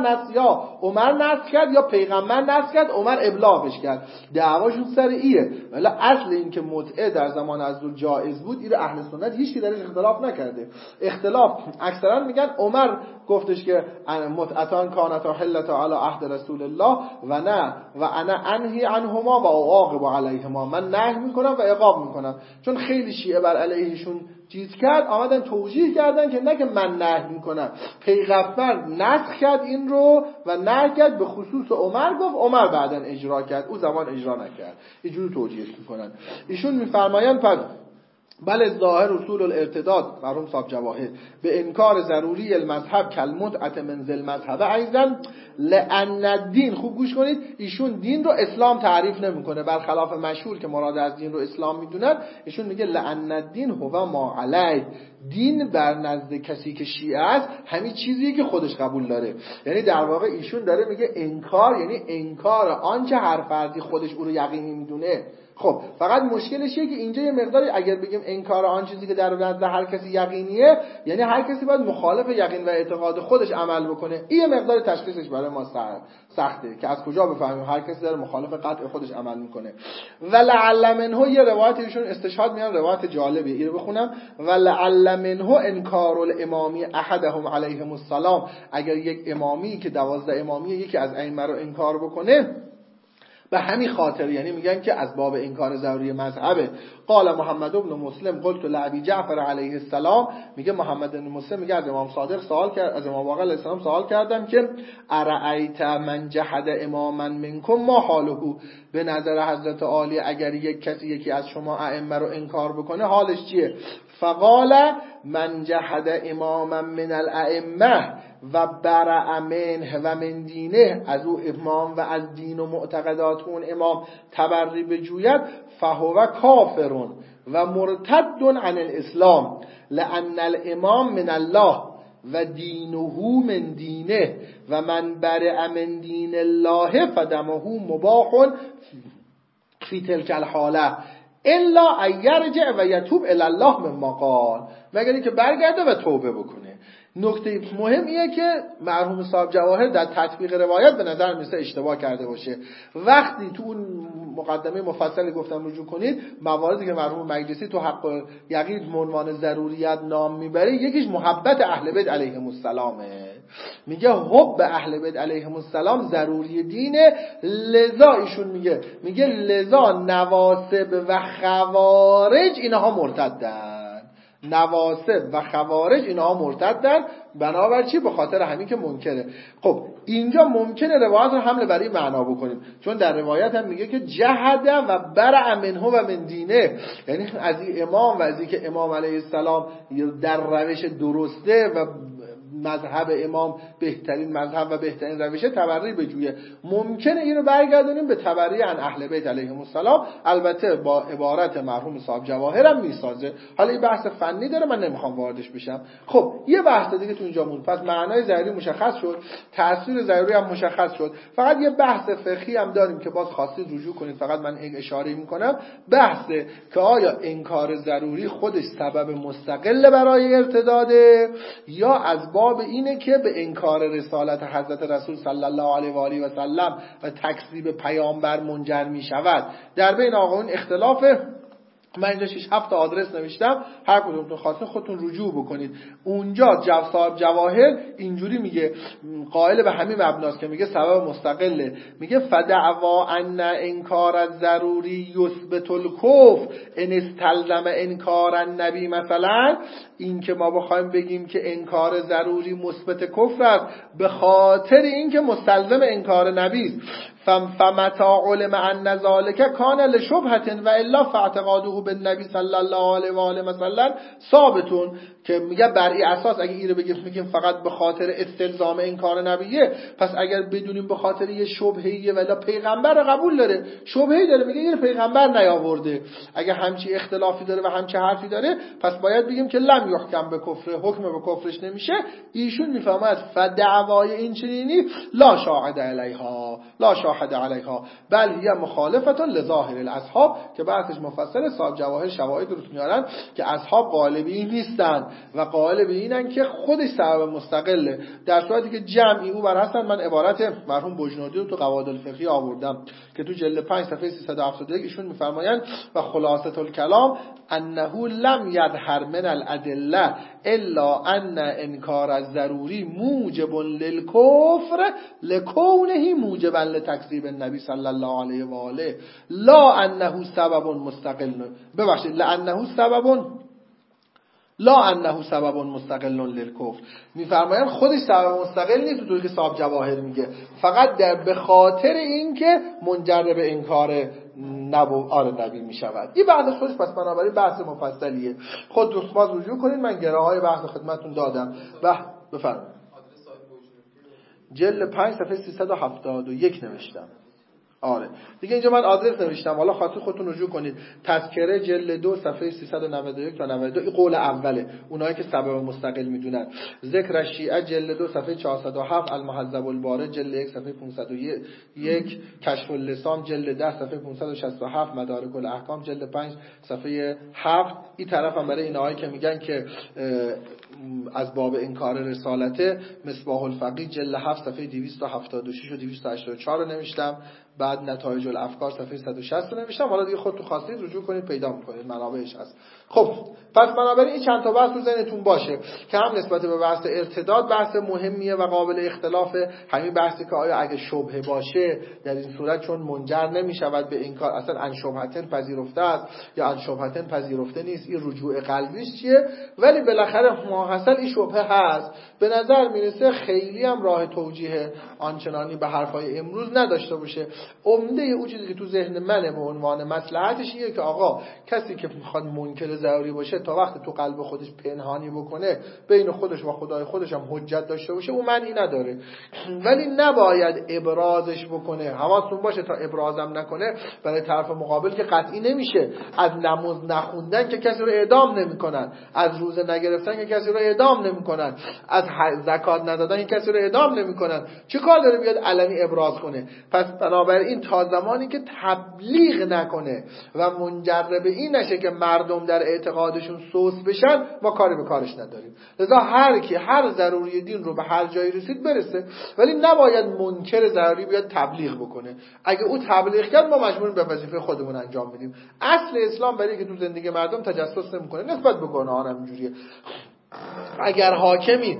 عمر نسخ کرد یا پیغمبر نسخ کرد، عمر ابلاغش کرد. دعواشون سر ایه. ولی اصل این که متعه در زمان حضور جایز بود، این اهل سنت هیچکی درش اختلاف نکرده. اختلاف اکثرا میگن عمر گفتش که متعتان کانتا حلتا علی عهد رسول الله و نه و انا انهی عنهما و اعاقب علیهما، من نهی میکنم و عقاب میکنم. چون خیلی شیعه بر علیهشون چیز کرد، آمدن توجیه کردن که نه که من نهی میکنم، پیغمبر نسخ کرد این رو و نهی کرد، به خصوص عمر گفت، عمر بعدن اجرا کرد، او زمان اجرا نکرد. اینجوری توجیه میکنن. ایشون میفرمایند پس بل ظاهر اصول الارتداد مرحوم صاحب جواهر به انکار ضروری المذهب کالمتعه من ذی المذهب ایضا لان الدین. خوب گوش کنید، ایشون دین رو اسلام تعریف نمیکنه، برخلاف مشهور که مراد از دین رو اسلام میدونن. ایشون میگه لان الدین هو ما علیه، دین بر نزد کسی که شیعه است همین چیزیه که خودش قبول داره. یعنی در واقع ایشون داره میگه انکار یعنی انکار آنچه هر فردی خودش او رو یقینی میدونه. خب فقط مشکلش اینه که اینجا یه مقداری اگر بگیم انکار آن چیزی که در نزد هر کسی یقینیه، یعنی هر کسی باید مخالف یقین و اعتقاد خودش عمل بکنه. این یه مقدار تشخیصش برای ما سخته که از کجا بفهمیم هر کسی داره مخالف قطع خودش عمل میکنه. ولعل منه، یه روایت ایشون استشهاد میان، روایت جالبیه، اینو بخونم. ولعل منه انکار الامامی احدهم علیهم السلام، اگر یک امامی که 12 امامیه یکی از ائمه رو انکار بکنه به همین خاطر، یعنی میگن که از باب انکار ضروری مذهبه. قال محمد بن مسلم قلت لابی جعفر علیه السلام، میگه محمد بن مسلم میگه از امام صادق سوال کرد، از امام باقر علیه السلام سوال کردم که ارأیت من جحد اماما منکم ما حاله، به نظر حضرت عالی اگر یک کسی یکی از شما ائمه رو انکار بکنه حالش چیه؟ فقال من جحد اماما من الائمه و برع منه و من دینه، از او امام و از دین و معتقدات اون امام تبری بجوید، فهو کافرون و مرتد عن الاسلام لان الامام من الله و دینه من دینه و من برع من دین الله فدمه مباح فی تلک الحاله الا ان یرجع و یتوب الی الله مما قال، مگر اینکه برگرده و توبه بکنه. نکته مهم اینه که مرحوم صاحب جواهر در تطبیق روایت به نظر میسه اشتباه کرده باشه. وقتی تو اون مقدمه مفصلی گفتم رجوع کنید، مواردی که مرحوم مجلسی تو حق یقین عنوان ضروریت نام میبره، یکیش محبت اهل بیت علیهم السلامه. میگه حب اهل بیت علیهم السلام ضروری دینه. لذا ایشون میگه لذا نواصب و خوارج اینها مرتدن، نواصب و خوارج اینها مرتدن. بنابراین به خاطر همین که منکره. خب اینجا ممکنه روایت رو حمل برای معنا بکنیم، چون در روایت هم میگه که جهد و برع منه و من دینه، یعنی از این امام و از این که امام علیه السلام در روش درسته و مذهب امام بهترین مذهب و بهترین روشه تبری بجویه. ممکنه اینو برگردونیم به تبری عن اهل بیت علیهم السلام، البته با عبارت مرحوم صاحب جواهر هم میسازه. حالا این بحث فنی داره، من نمیخوام واردش بشم. خب یه بحث دیگه تو اینجا مون. پس معنای ضروری مشخص شد، تاثیر ضروری هم مشخص شد. فقط یه بحث فقهی هم داریم که باز خواستید رجوع کنید، فقط من این اشاره میکنم. بحث که آیا انکار ضروری خودش سبب مستقل برای ارتداده یا از باب اینه که به انکار رسالت حضرت رسول صلی الله علیه و آله و سلم و تکذیب پیامبر منجر می شود. در بین آقایون اختلافه. من اینجا 6-7 آدرس نوشتم، هر کدومتون خواستین خودتون رجوع بکنید. اونجا صاحب جواهر اینجوری میگه، قائل به همین مبناست که میگه سبب مستقله. میگه فدعوا ان انکار الضروری یثبت الکفر ان استلزم انکار النبی، مثلا این که ما بخوایم بگیم که انکار ضروری مثبت کفر است به خاطر اینکه مستلزم انکار نبی است، فمتى علم ان ذلك کان لشبهه و الا فاعتقاده بالنبی صلی الله علیه و آله مثلا ثابتون، که میگه بر این اساس اگه اینو بگیم فقط به خاطر استلزام این کار نبیه، پس اگر بدونیم به خاطر یه شبهه‌ایه ولی پیغمبر قبول داره، شبهه‌ای داره میگه این پیغمبر نیاورده، اگه همچی اختلافی داره و همچی حرفی داره، پس باید بگیم که لم یحکم به کفر، حکم به کفرش نمیشه. ایشون میفهمد فدعوای این چنینی لا شاهد علیها بل هی مخالفه لظاهر الاصحاب، که بحثش مفصل، صاحب جواهر شواهد رو میارن که اصحاب قالبی نیستن و قائل به اینن که خودش سبب مستقله، در صورتی که جمعی او بر هستن. من عبارت مرحوم بجنودی رو تو قواعد الفقهی آوردم که تو جلد 5 صفحه 371 ایشون میفرمایند و خلاصه الکلام انه لم یظهر من الادله الا ان انکار الضروری موجب للکفر لکونه موجبا لتکذیب النبی صلی الله علیه و آله لا انه سبب مستقل، ببخشید لا انه سبب مستقل للکفر. میفرمایند خودش سبب مستقل نیست، اونطوری که صاحب جواهر میگه، فقط به خاطر اینکه منجر به انکار نبی میشود. این بحث خودش پس بنابراین بحث مفصلیه، خود دوستان رجوع کنید، من گراهای بحث خدمتتون دادم. و بفرمایید جلد 5 صفحه 371 نوشتم. آره دیگه اینجا من آدرس نوشتم، حالا خاطر خودتون رجوع کنید. تذکره جلد 2 صفحه 391 تا 92 این قول اوله، اونایی که سبب مستقل میدونن. ذکر شیعه جلد 2 صفحه 407، المهذب البارد جلد 1 صفحه 501، کشف اللسان جلد 10 صفحه 567، مدارک الاحکام جلد 5 صفحه 7. این طرف هم برای اینایی که میگن که از باب انکار رسالته، مصباح الفقیه جلد 7 صفحه 276 و 284 رو نوشتم. بعد نتایج الافکار صفحه 160 رو نوشتم. حالا دیگه خودتون خواستید رجوع کنید پیدا می‌کنید، منابعش هست. خب پس بنابراین این چند تا بحث تو ذهنتون باشه که هم نسبت به بحث ارتداد بحث مهمیه و قابل اختلافه، همین بحثی که آیا اگه شبهه باشه در این صورت چون منجر نمی‌شود به انکار، اصلا ان شبهتن پذیرفته است یا ان شبهتن پذیرفته نیست، این رجوع قلبیش چیه. ولی بالاخره ماحصل این شبهه هست. به نظر میرسه خیلی هم راه توجیه آنچنانی به حرفای امروز نداشته باشه. عمده اون چیزی که تو ذهن منه به عنوان مصلحتش اینه که آقا کسی که میخواد منکر ضروری باشه تا وقتی تو قلب خودش پنهانی بکنه، بین خودش و خدای خودش هم حجت داشته باشه، اون معنی نداره. ولی نباید ابرازش بکنه. حواستون باشه تا ابرازم نکنه برای طرف مقابل که قطعی نمیشه. از نماز نخوندن که کسی رو اعدام نمیکنن، از روزه نگرفتن که کسی رو اعدام نمیکنن، از زکات ندادن که کسی رو اعدام نمیکنن. چه کار داره بیاد علنی ابراز کنه؟ پس بنابراین تا زمانی که تبلیغ نکنه و منجر به این نشه که مردم در اعتقادشون سوس بشن، ما کاری به کارش نداریم. لذا هر کی هر ضروری دین رو به هر جایی رسید برسه، ولی نباید منکر ضروری بیاد تبلیغ بکنه. اگه او تبلیغ کرد ما مجبوریم به وظیفه خودمون انجام بدیم. اصل اسلام برای که تو زندگی مردم تجسس نمیکنه نسبت به گناهان هم اینجوریه. اگر حاکمی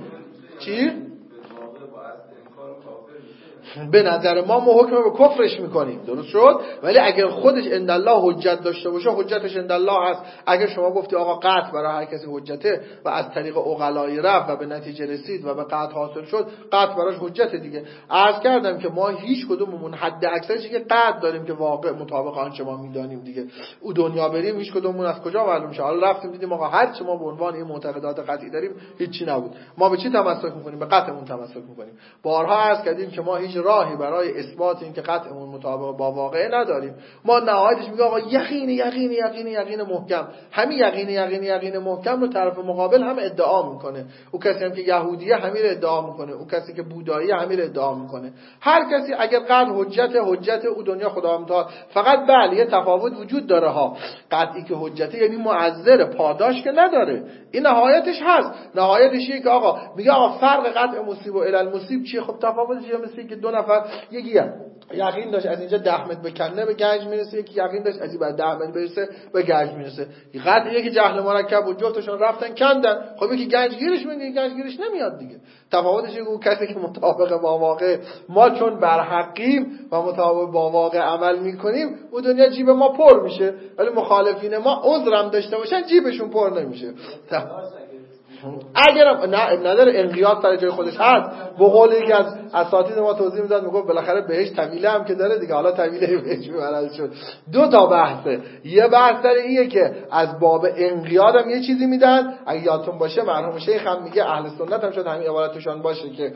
به نظر ما حکم به کفرش میکنیم، درست شد. ولی اگر خودش عند الله حجت داشته باشه، حجتش عند الله هست. اگر شما گفتی آقا قطع برای هر کسی حجته و از طریق عقلای رفت و به نتیجه رسید و به قطع حاصل شد، قطع براش حجت دیگه. عرض کردم که ما هیچ کدوممون حد اکثرش که قطع داریم که واقع مطابق آنچه ما میدانیم دیگه. او دنیا بریم هیچ کدوممون از کجا معلوم شه؟ حالا رفتیم دیدیم آقا هر چی ما به عنوان این معتقدات قطعی داریم هیچی نبود. ما به چی تمسک میکنیم؟ به قطعمون تمسک میکنیم. بارها عرض کردیم که ما هیچ راهی برای اثبات این که قطعمون مطابق با واقعه نداریم. ما نهایتش میگه آقا یقین محکم. همین یقین محکم رو طرف مقابل هم ادعا میکنه. او کسی هم که یهودیه همین رو ادعا میکنه، او کسی که بودایی همین رو ادعا میکنه. هر کسی اگر قطع حجت او دنیا خدا متعال. فقط بله یه تفاوت وجود داره ها. قطعی که حجته یعنی معذر، پاداش که نداره. این نهایتش هست. نهایتش اینه که آقا میگه آقا فرق قطع مصیب و الی المصیب چیه؟ خب تفاوتش مثل که دو نفر یکی یقین داشت از اینجا 10 متر به کنه به گنج میرسه، یکی یقین داشت از این بعد 10 متر برسه به گنج میرسه. قطع یکی جهل مرکب بود، جفتشون رفتن کندن. خب یکی گنج گیرش میاد، گنج گیرش نمیاد دیگه. تفاوتش اینه اون کسی که مطابق با واقع، ما چون بر حقیم و مطابق با واقع عمل میکنیم، اون دنیا جیب ما پر میشه. ولی مخالفین ما عذرم داشته باشن جیبشون پر نمیشه. اگر نداره انقیاد سر جای خودش هست. به قول یکی از اساتید ما توضیح میداد، میگفت بالاخره بهش طویله هم که داره دیگه، حالا طویله بهش میبرد شد. دو تا بحثه. یه بحث در اینه که از باب انقیاد هم یه چیزی میدن. اگه یادتون باشه مرحوم شیخ هم میگه، اهل سنت هم شاید همین عبارتشون باشه که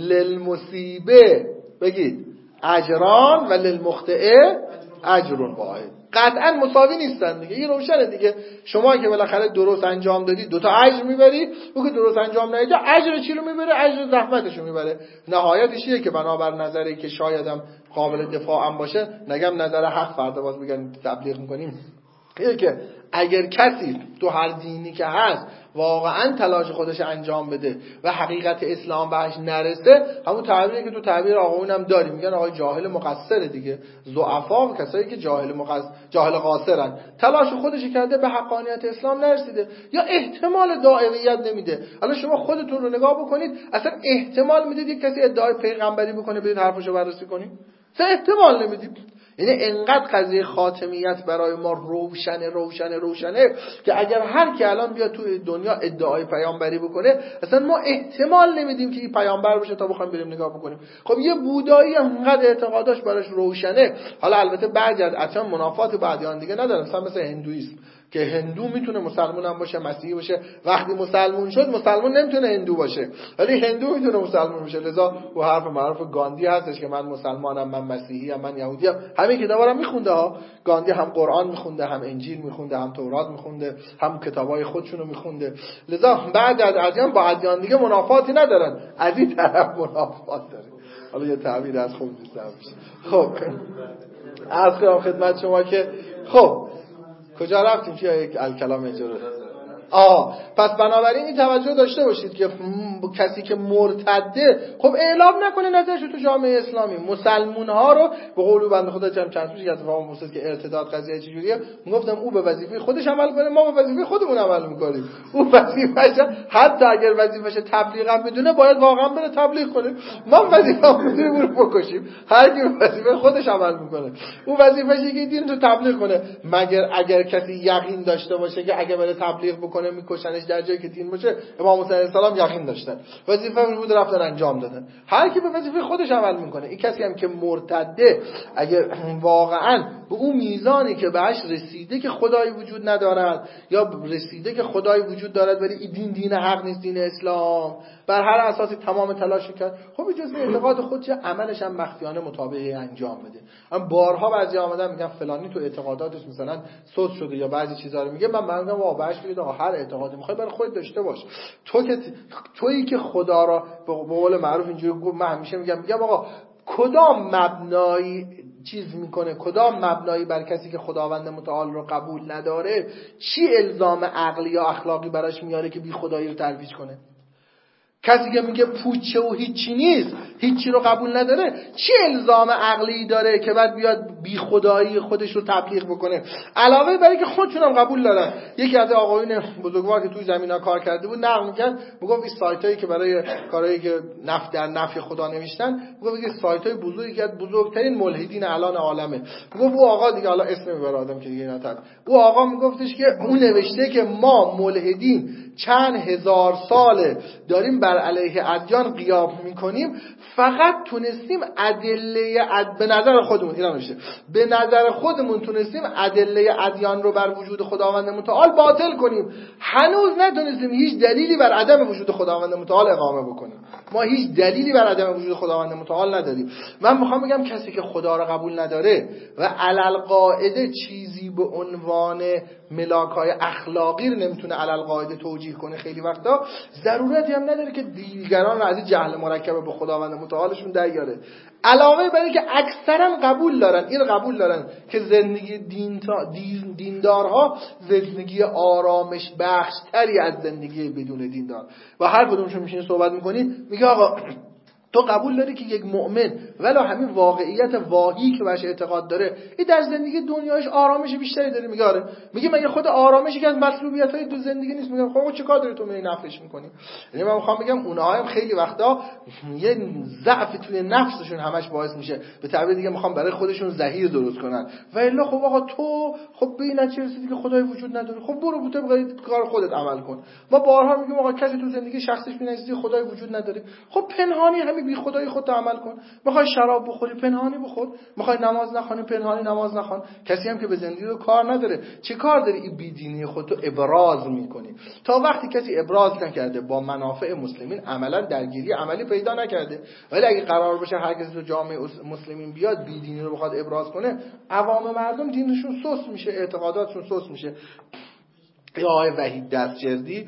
للمصیبه بگید اجران و للمخطئه اجر واحد. قطعا مساوی نیستن دیگه، این روشنه دیگه. شما که بالاخره درست انجام دادی دو تا اجر میبری، اون که درست انجام ندید اجر چی رو میبره؟ اجر زحمتش رو میبره. نهایتش اینه که بنابر نظری که شایدم قابل دفاع هم باشه، نگم نظر حق، فردا باز میگن تبلیغ میکنیم، اینه که اگر کسی تو هر دینی که هست واقعا تلاش خودش انجام بده و حقیقت اسلام بهش نرسه، همون تعبیری که تو تعبیر آقایون هم داریم، میگن آقای جاهل مقصر دیگه. ضعفا و کسایی که جاهل قاصرن، تلاش خودش کرده به حقانیت اسلام نرسیده یا احتمال داعیت نمیده. الان شما خودتون رو نگاه بکنید، اصلا احتمال میدید یک کسی ادعای پیغمبری بکنه برید حرفشو بررسی کنید؟ اصلا احتمال نمیدید. یعنی انقدر قضیه خاتمیت برای ما روشنه که اگر هر کی الان بیاد تو دنیا ادعای پیامبری بکنه، اصلا ما احتمال نمیدیم که این پیامبر باشه تا بخوایم بریم نگاه بکنیم. خب یه بودایی انقدر اعتقاداش براش روشنه. حالا البته بعضی از اصلا منافات با ادیان دیگه ندارن، مثلا هندویسم که هندو میتونه مسلمان هم باشه، مسیحی باشه. وقتی مسلمان شد مسلمان نمیتونه هندو باشه، ولی هندو میتونه مسلمان باشه. لذا و حرف معروف گاندی هستش که من مسلمانم، من مسیحیم، من یهودیم. همین کتابا رو میخونده ها. گاندی هم قرآن میخونده، هم انجیل میخونده، هم تورات میخونده، هم کتابای خودشونو میخونده. لذا بعد از ادیان با ادیان دیگه منافاتی ندارن، از این طرف منافات داره. حالا یه تعبیر از خوب نیست. خب عرض کنم خدمت شما که خب کجا رفتیم که یک الکلام اجاره. پس بنابراین این توجه داشته باشید که کسی که مرتده خب اعلام نکنه نظرش تو جامعه اسلامی. مسلمون ها رو به قول بنده خدا چند پیش از فهم موسی که ارتداد قضیه چجوریه، میگفتم او به وظیفه خودش عمل کنه، ما به وظیفه خودمون عمل میکنیم. او وظیفه‌ش حتی اگر وظیفه‌ش تبلیغ هم بدونه باید واقعا بره تبلیغ کنه. ما وظیفه‌مون رو بکشیم، هر کی به وظیفه خودش عمل میکنه. او وظیفه‌ش اینه که دین رو تبلیغ کنه. مگر اگر کسی یقین داشته باشه که اگه بره تبلیغ بکنه میکشنش در جایی که دین باشه، امام حسین علیه السلام یقین داشتن، وظیفه بود رفتن انجام دادن. هر کی به وظیفه خودش عمل میکنه. این کسی هم که مرتده، اگر واقعا به اون میزانی که بهش رسیده که خدایی وجود ندارد یا رسیده که خدایی وجود دارد ولی این دین حق نیست، دین اسلام، بر هر اساسی تمام تلاش کرد، خب اجازه اعتقاد خودش، عملش هم مخفیانه مطابقه انجام بده. اما بارها بعضی آمدن میگن فلانی تو اعتقاداتش مثلا سوس شده یا بعضی چیزا رو میگه، من میگم واقعاش بگید آقا هر اعتقادی میخوای برای خودت داشته باش. تویی که خدا را به قول معروف اینجوری من همیشه میگم آقا کدام مبنایی چیز میکنه، کدام مبنایی بر کسی که خداوند متعال رو قبول نداره چی الزام عقلی یا اخلاقی براش میاره که بی خدایی رو ترویج کنه؟ کسی که میگه پوچه و هیچی نیست، هیچی رو قبول نداره، چی الزام عقلی داره که بعد بیاد بی خدایی خودش رو تبلیغ بکنه؟ علاوه بر اینکه خودشون هم قبول دارن. یکی از آقایون بزرگوار که توی زمینا کار کرده بود نقل می‌کرد، میگفت این سایتایی که برای کارهایی که در نفی خدا نوشتن، میگفت این سایتای بزرگی که بزرگترین ملحدین الان عالمه. میگفت او آقا دیگه حالا اسم میبره آدم که دیگه نتر، او آقا میگفتش که اون نوشته که ما ملحدین چند هزار ساله داریم بر علیه ادیان قیام میکنیم، فقط تونستیم به نظر خودمون، اینا نوشته، به نظر خودمون تونستیم ادله ادیان رو بر وجود خداوند متعال باطل کنیم، هنوز نتونستیم هیچ دلیلی بر عدم وجود خداوند متعال اقامه بکنیم. ما هیچ دلیلی بر عدم وجود خداوند متعال نداریم. من میخوام بگم کسی که خدا رو قبول نداره و علل قاعده چیزی به عنوان ملاکای اخلاقی رو نمیتونه علل قاعده توجیه کنه، خیلی وقتا ضرورتی هم نداره که دیگران رو از جهل مرکب به خداوند متعالشون دریاره. علاوه بر اینکه اکثرا قبول دارن که زندگی دیندارها زندگی آرامش بخشتری از زندگی بدون دیندار. و هر کدومشون میشین صحبت میکنید میگه آقا تو قبول داری که یک مؤمن ولی همین واقعیت واهی که بهش اعتقاد داره این در زندگی دنیایش آرامش بیشتری داره؟ میگه آره. میگه مگه خود آرامشی که از مطلوبیت‌های دو زندگی نیست؟ میگه خب چه کار داری تو می نفعش می‌کنی؟ یعنی من می‌خوام بگم اونها هم خیلی وقتا یه ضعف توی نفسشون همش باعث میشه به تعبیر دیگه می‌خوام برای خودشون زحیر درست کنن. و الا خب آقا تو خب به این نتیجه رسیدی که خدای وجود نداره، خب برو طبق کار خودت عمل کن. ما بارها میگیم آقا کسی تو زندگی شخصیش می‌نویسه خدای وجود نداره، خب پنهانی همین بی خدای خودت عمل کن. میخوای شراب بخوری پنهانی بخور، میخوای نماز نخونی پنهانی نماز نخون. کسی هم که به زندگی رو کار نداره، چه کار داری این بیدینی خودتو ابراز میکنی؟ تا وقتی کسی ابراز نکرده با منافع مسلمین عملا درگیری عملی پیدا نکرده. ولی اگه قرار باشه هر کسی تو جامعه مسلمین بیاد بیدینی رو بخواد ابراز کنه، عوام مردم دینشون سست میشه، اعتقاداتشون سست میشه. یا آقای وحید دستجردی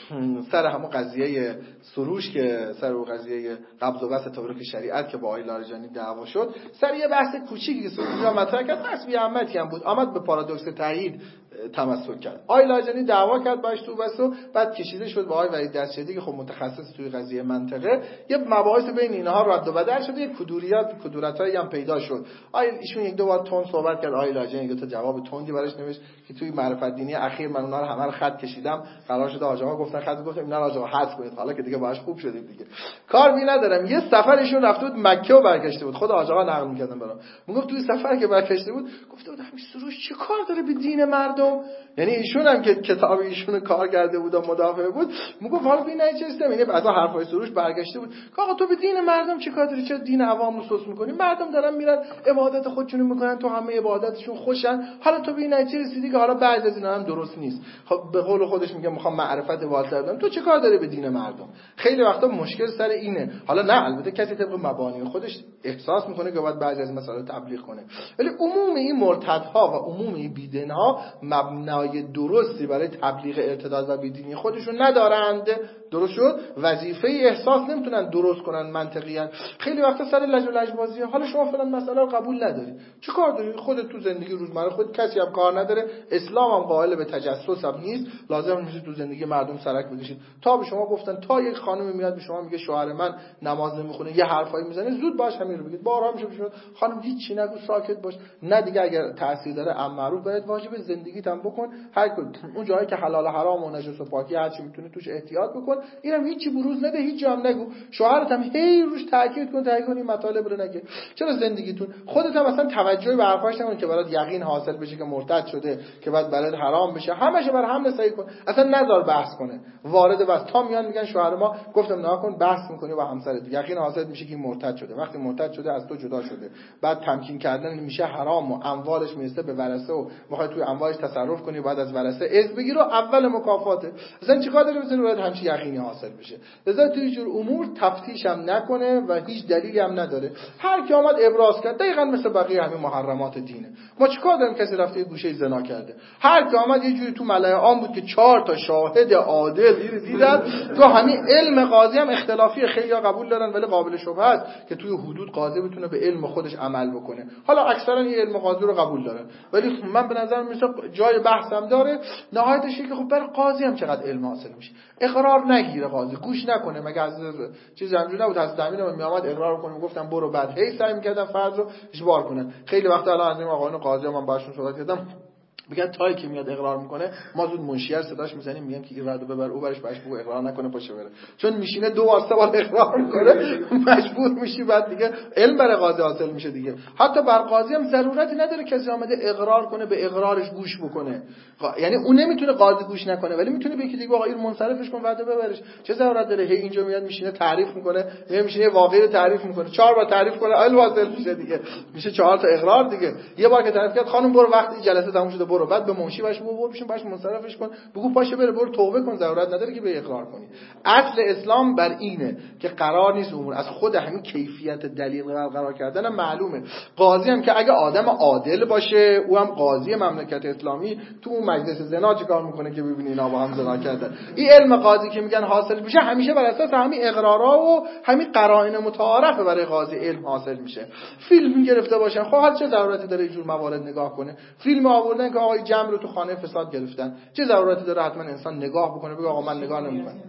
سر همون قضیه سروش که سر اون قضیه قبض و بسط تبرک شریعت که با آقای لاریجانی دعوا شد، سر یه بحث کوچیکی که سروش را مطرح کرد، بحث بی اهمیتی هم بود، آمد به پارادوکس تایید تمسک کرد. آقای لاریجانی دعوا کرد باش تو بسو، بعد کشیده شد با آقای وحید دستجردی که خب متخصص توی قضیه منطقه، یه مباحث بین اینها رد و بدل شد، یه کدورتایی هم پیدا شد. ایشون یک دو بار تند صحبت کرد، آقای لاریجانی یک تا جواب تندی براش نوشت که توی معرفت دینی اخیر من اونها رو همه رو خط کشیدم، قرار شد آقا گفتن خط گفتم اینا رو آقا حذف کنید، حالا که دیگه باهاش خوب شدیم دیگه کار بی ندارم. یه سفر ایشون رفته بود مکه و برگشته بود، خود آقا نقل می‌کردن برام، میگفت توی سفر که برگشته بود گفته بود همین سروش چه کار داره به دین مردم؟ یعنی ایشون هم که کتاب ایشون کار کرده بود و مدافع بود، میگفت حالا ببین چه استم، یعنی از حرفای سروش برگشته بود که آقا تو به دین مردم چه کار داری؟ چه دین عوام رو سوس می‌کنی؟ مردم دارن میرن عبادت خودشون میکنن، تو همه عبادتشون خوشن، حالا تو به این نتیجه رسیدی که حالا بعد از اینا هم درست نیست. خب به قول خودش میگه میخوام معرفت والتر بدم، تو چه کار داری به دین مردم؟ خیلی وقتا مشکل سر اینه. حالا نه البته کسی طبق مبانی خودش احساس میکنه که باید بعضی از مسائل تبلیغ کنه، ولی عموم این مرتدها و عموم این بیدینها مبنای درستی برای تبلیغ ارتداد و بیدینی خودشون ندارند. درست شد؟ وظیفه احساس نمیتونن درست کنن منطقیاً. خیلی وقتا سر لج و لجبازی، حالا شما فلان مسئله رو قبول نداری، چه کار داری؟ خودت تو زندگی روزمره خود کسی هم کار نداره، اسلام هم قائل به تجسس هم نیست، لازم نیست تو زندگی مردم سرک بکشید. تا به شما گفتن تا یک خانم میاد به شما میگه شوهر من نماز نمیخونه، یه حرفایی میزنه، زود باش همین رو بگید. بارها میشه بشه خانم هیچ چی نگو، ساکت باش. نه دیگه اگر تاثیر داره امر معروف برات واجب، زندگیت هم بکن، هر اون جایی که حلال و حرام و نجس و پاکی هر چی میتونه توش احتیاط بکن، اینم هیچی بروز نده، هیچ جام نگو. شوهرت هم هی روش تاکید کن، این مطالب رو نگه. چرا زندگیتون خودت هم مثلا توجهی به حرفاش نکن که برات یقین حاصل بشه که مرتد شده، که بعد برات حرام بشه، همش بر هم صحیح کن، اصلا نذار بحث کنه، وارد بس. تا میان میگن شوهر ما گفتم نکن، بحث میکنی با همسرت، یقین حاصل میشه که مرتد شده، وقتی مرتد شده از تو جدا شده، بعد تمکین کردن میشه حرام و اموالش میرسه به ورثه و میخوای توی اموالش تصرف کنی، بعد از ورثه از بگیر و اول مکافاته. اصلا چیکار داری بزنی باید همچین یقینی حاصل بشه؟ لذا توی جور امور تفتیش هم نکنه و هیچ دلیلی هم نداره. هر کی اومد ابراز کرد دقیقاً مثل بقیه همین محرمات دینه. ما چیکار داریم؟ کسی رفته یه گوشه زنا کرده، هر کی اومد یه جوری تو ملأ عام بود که 4 تا شاهد عادل دیدن. تو همین علم قاضی هم اختلافی، خیلی‌ها قبول دارن ولی قابل شبهه است که توی حدود قاضی بتونه به علم خودش عمل بکنه. حالا اکثرا این علم قاضی رو قبول دارن، ولی من به نظر میاد جای بحثم داره. نهایتش که خب برای قاضی هم چقدر علم حاصل میشه. اقرار نگیره قاضی، گوش نکنه. مگه از چیز همجوری نبود؟ از زمین می اومد اقرار کنه، گفتم برو، بعد هی سعی می‌کردن فرض رو اجبار کنن. خیلی وقتا الان از این آقایون قاضی من باشون صحبت کردم، میگن تایی که میاد اقرار میکنه ما زود منشیه صداش میزنیم، میگم که این رد ببر او برش بهش بگو اقرار نکنه پاشه بره، چون میشینه 2 بار 3 بار اقرار میکنه مجبور میشی، بعد دیگه علم برای قاضی حاصل میشه دیگه. حتی بر قاضی هم ضرورتی نداره کسی آمده اقرار کنه به اقرارش گوش بکنه، یعنی اون نمیتونه قاضی گوش نکنه ولی میتونه به یکی دیگه آقا این منصرفش کن بعد ببرش. چه ضرورت داره هی اینجا میاد میشینه تعریف میکنه، میشینه واقعی رو تعریف میکنه، 4 بار تعریف کنه علم حاصل میشه دیگه، میشه 4 تا اقرار دیگه. یه بار که تعریف کرد خانم برو وقتی جلسه تموم شده برو، بعد به منشی باش برو بشین باش منصرفش کن، بگو پاشه بره، برو توبه کن، ضرورت نداره که به اقرار کنی. اصل اسلام بر اینه که قرار نیست امور از خود همین کیفیت دلیل قرار کردن معلومه. قاضی هم که اگه آدم عادل باشه، او هم قاضی مملکت اسلامی، تو اون مجلس زنا چیکار میکنه که ببینی اینا با هم زنا کردن؟ این علم قاضی که میگن حاصل میشه همیشه بر اساس همین اقرارا و همین قرائن متعارفه برای قاضی علم حاصل میشه. فیلم گرفته باشن، خب حالا چه ضرورتی داره اینجور موارد نگاه کنه؟ فیلم آوردن که آقای جمع رو تو خانه فساد گرفتن، چه ضرورتی داره حتما انسان نگاه بکنه بگه آقا من نگاه نمیکنم؟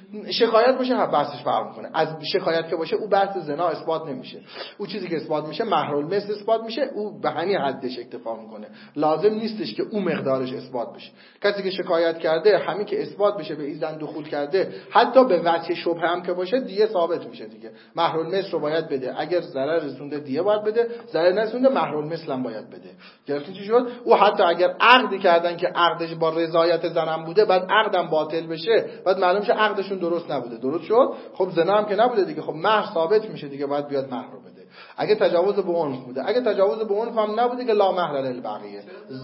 شکایت باشه بحثش فرق میکنه. از شکایت که باشه او بحث زنا اثبات نمیشه، او چیزی که اثبات میشه مهرالمثل اثبات میشه، او به همین حدش اکتفا میکنه، لازم نیستش که او مقدارش اثبات بشه. کسی که شکایت کرده همین که اثبات بشه به این زن دخول کرده، حتی به وجه شبهه هم که باشه دیگه ثابت میشه دیگه. مهرالمثل رو باید بده، اگر ضرر رسونده دیگه باید بده، ضرر نرسونده مهرالمثل هم باید بده. گرفتین چی شد؟ او حتی اگر عقدی کردن که عقدش با رضایت زنم بوده، بعد عقدم باطل بشه، بعد معلوم شه عقدشون درست نبوده، درست شد؟ خب زنا هم که نبوده دیگه، خب مهر ثابت میشه دیگه، باید بیاد مهر رو بده. اگه تجاوز به عنف بوده، اگه تجاوز به عنف هم نبوده که لا مهر للبقیه.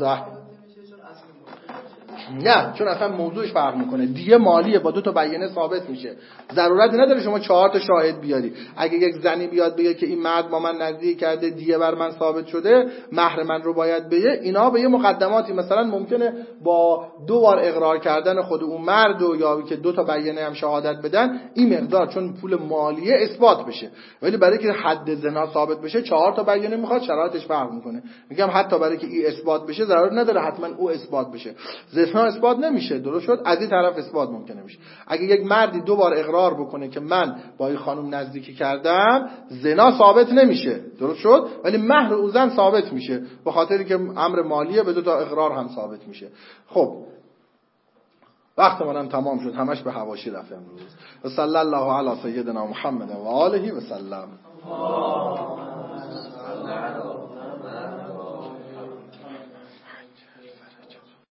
نه، چون اصلا موضوعش فرق میکنه. دیه مالیه، با 2 تا بیانیه ثابت میشه. ضرورت نداره شما 4 تا شاهد بیاری. اگه یک زنی بیاد بگه که این مرد با من نزدیک کرده، دیه بر من ثابت شده، مهر من رو باید بده، اینا به یه مقدماتی، مثلا ممکنه با 2 بار اقرار کردن خود اون مرد و یا که 2 تا بیانیه هم شهادت بدن، این مقدار چون پول مالیه اثبات بشه. ولی برای که حد زنا ثابت بشه 4 تا بیانیه میخواد، شرایطش فرق میکنه. میگم حتی برای که این اثبات بشه ضرورت نداره حتما او اثبات بشه. زنا اثبات نمیشه، درست شد؟ از این طرف اثبات ممکنه میشه. اگه یک مردی 2 بار اقرار بکنه که من با این خانم نزدیکی کردم، زنا ثابت نمیشه، درست شد؟ ولی مهر او زن ثابت میشه، به خاطری که امر مالیه به 2 تا اقرار هم ثابت میشه. خب وقت منم تمام شد، همش به حواشی رفت امروز. و صلی الله علی سیدنا محمد و آله و سلم.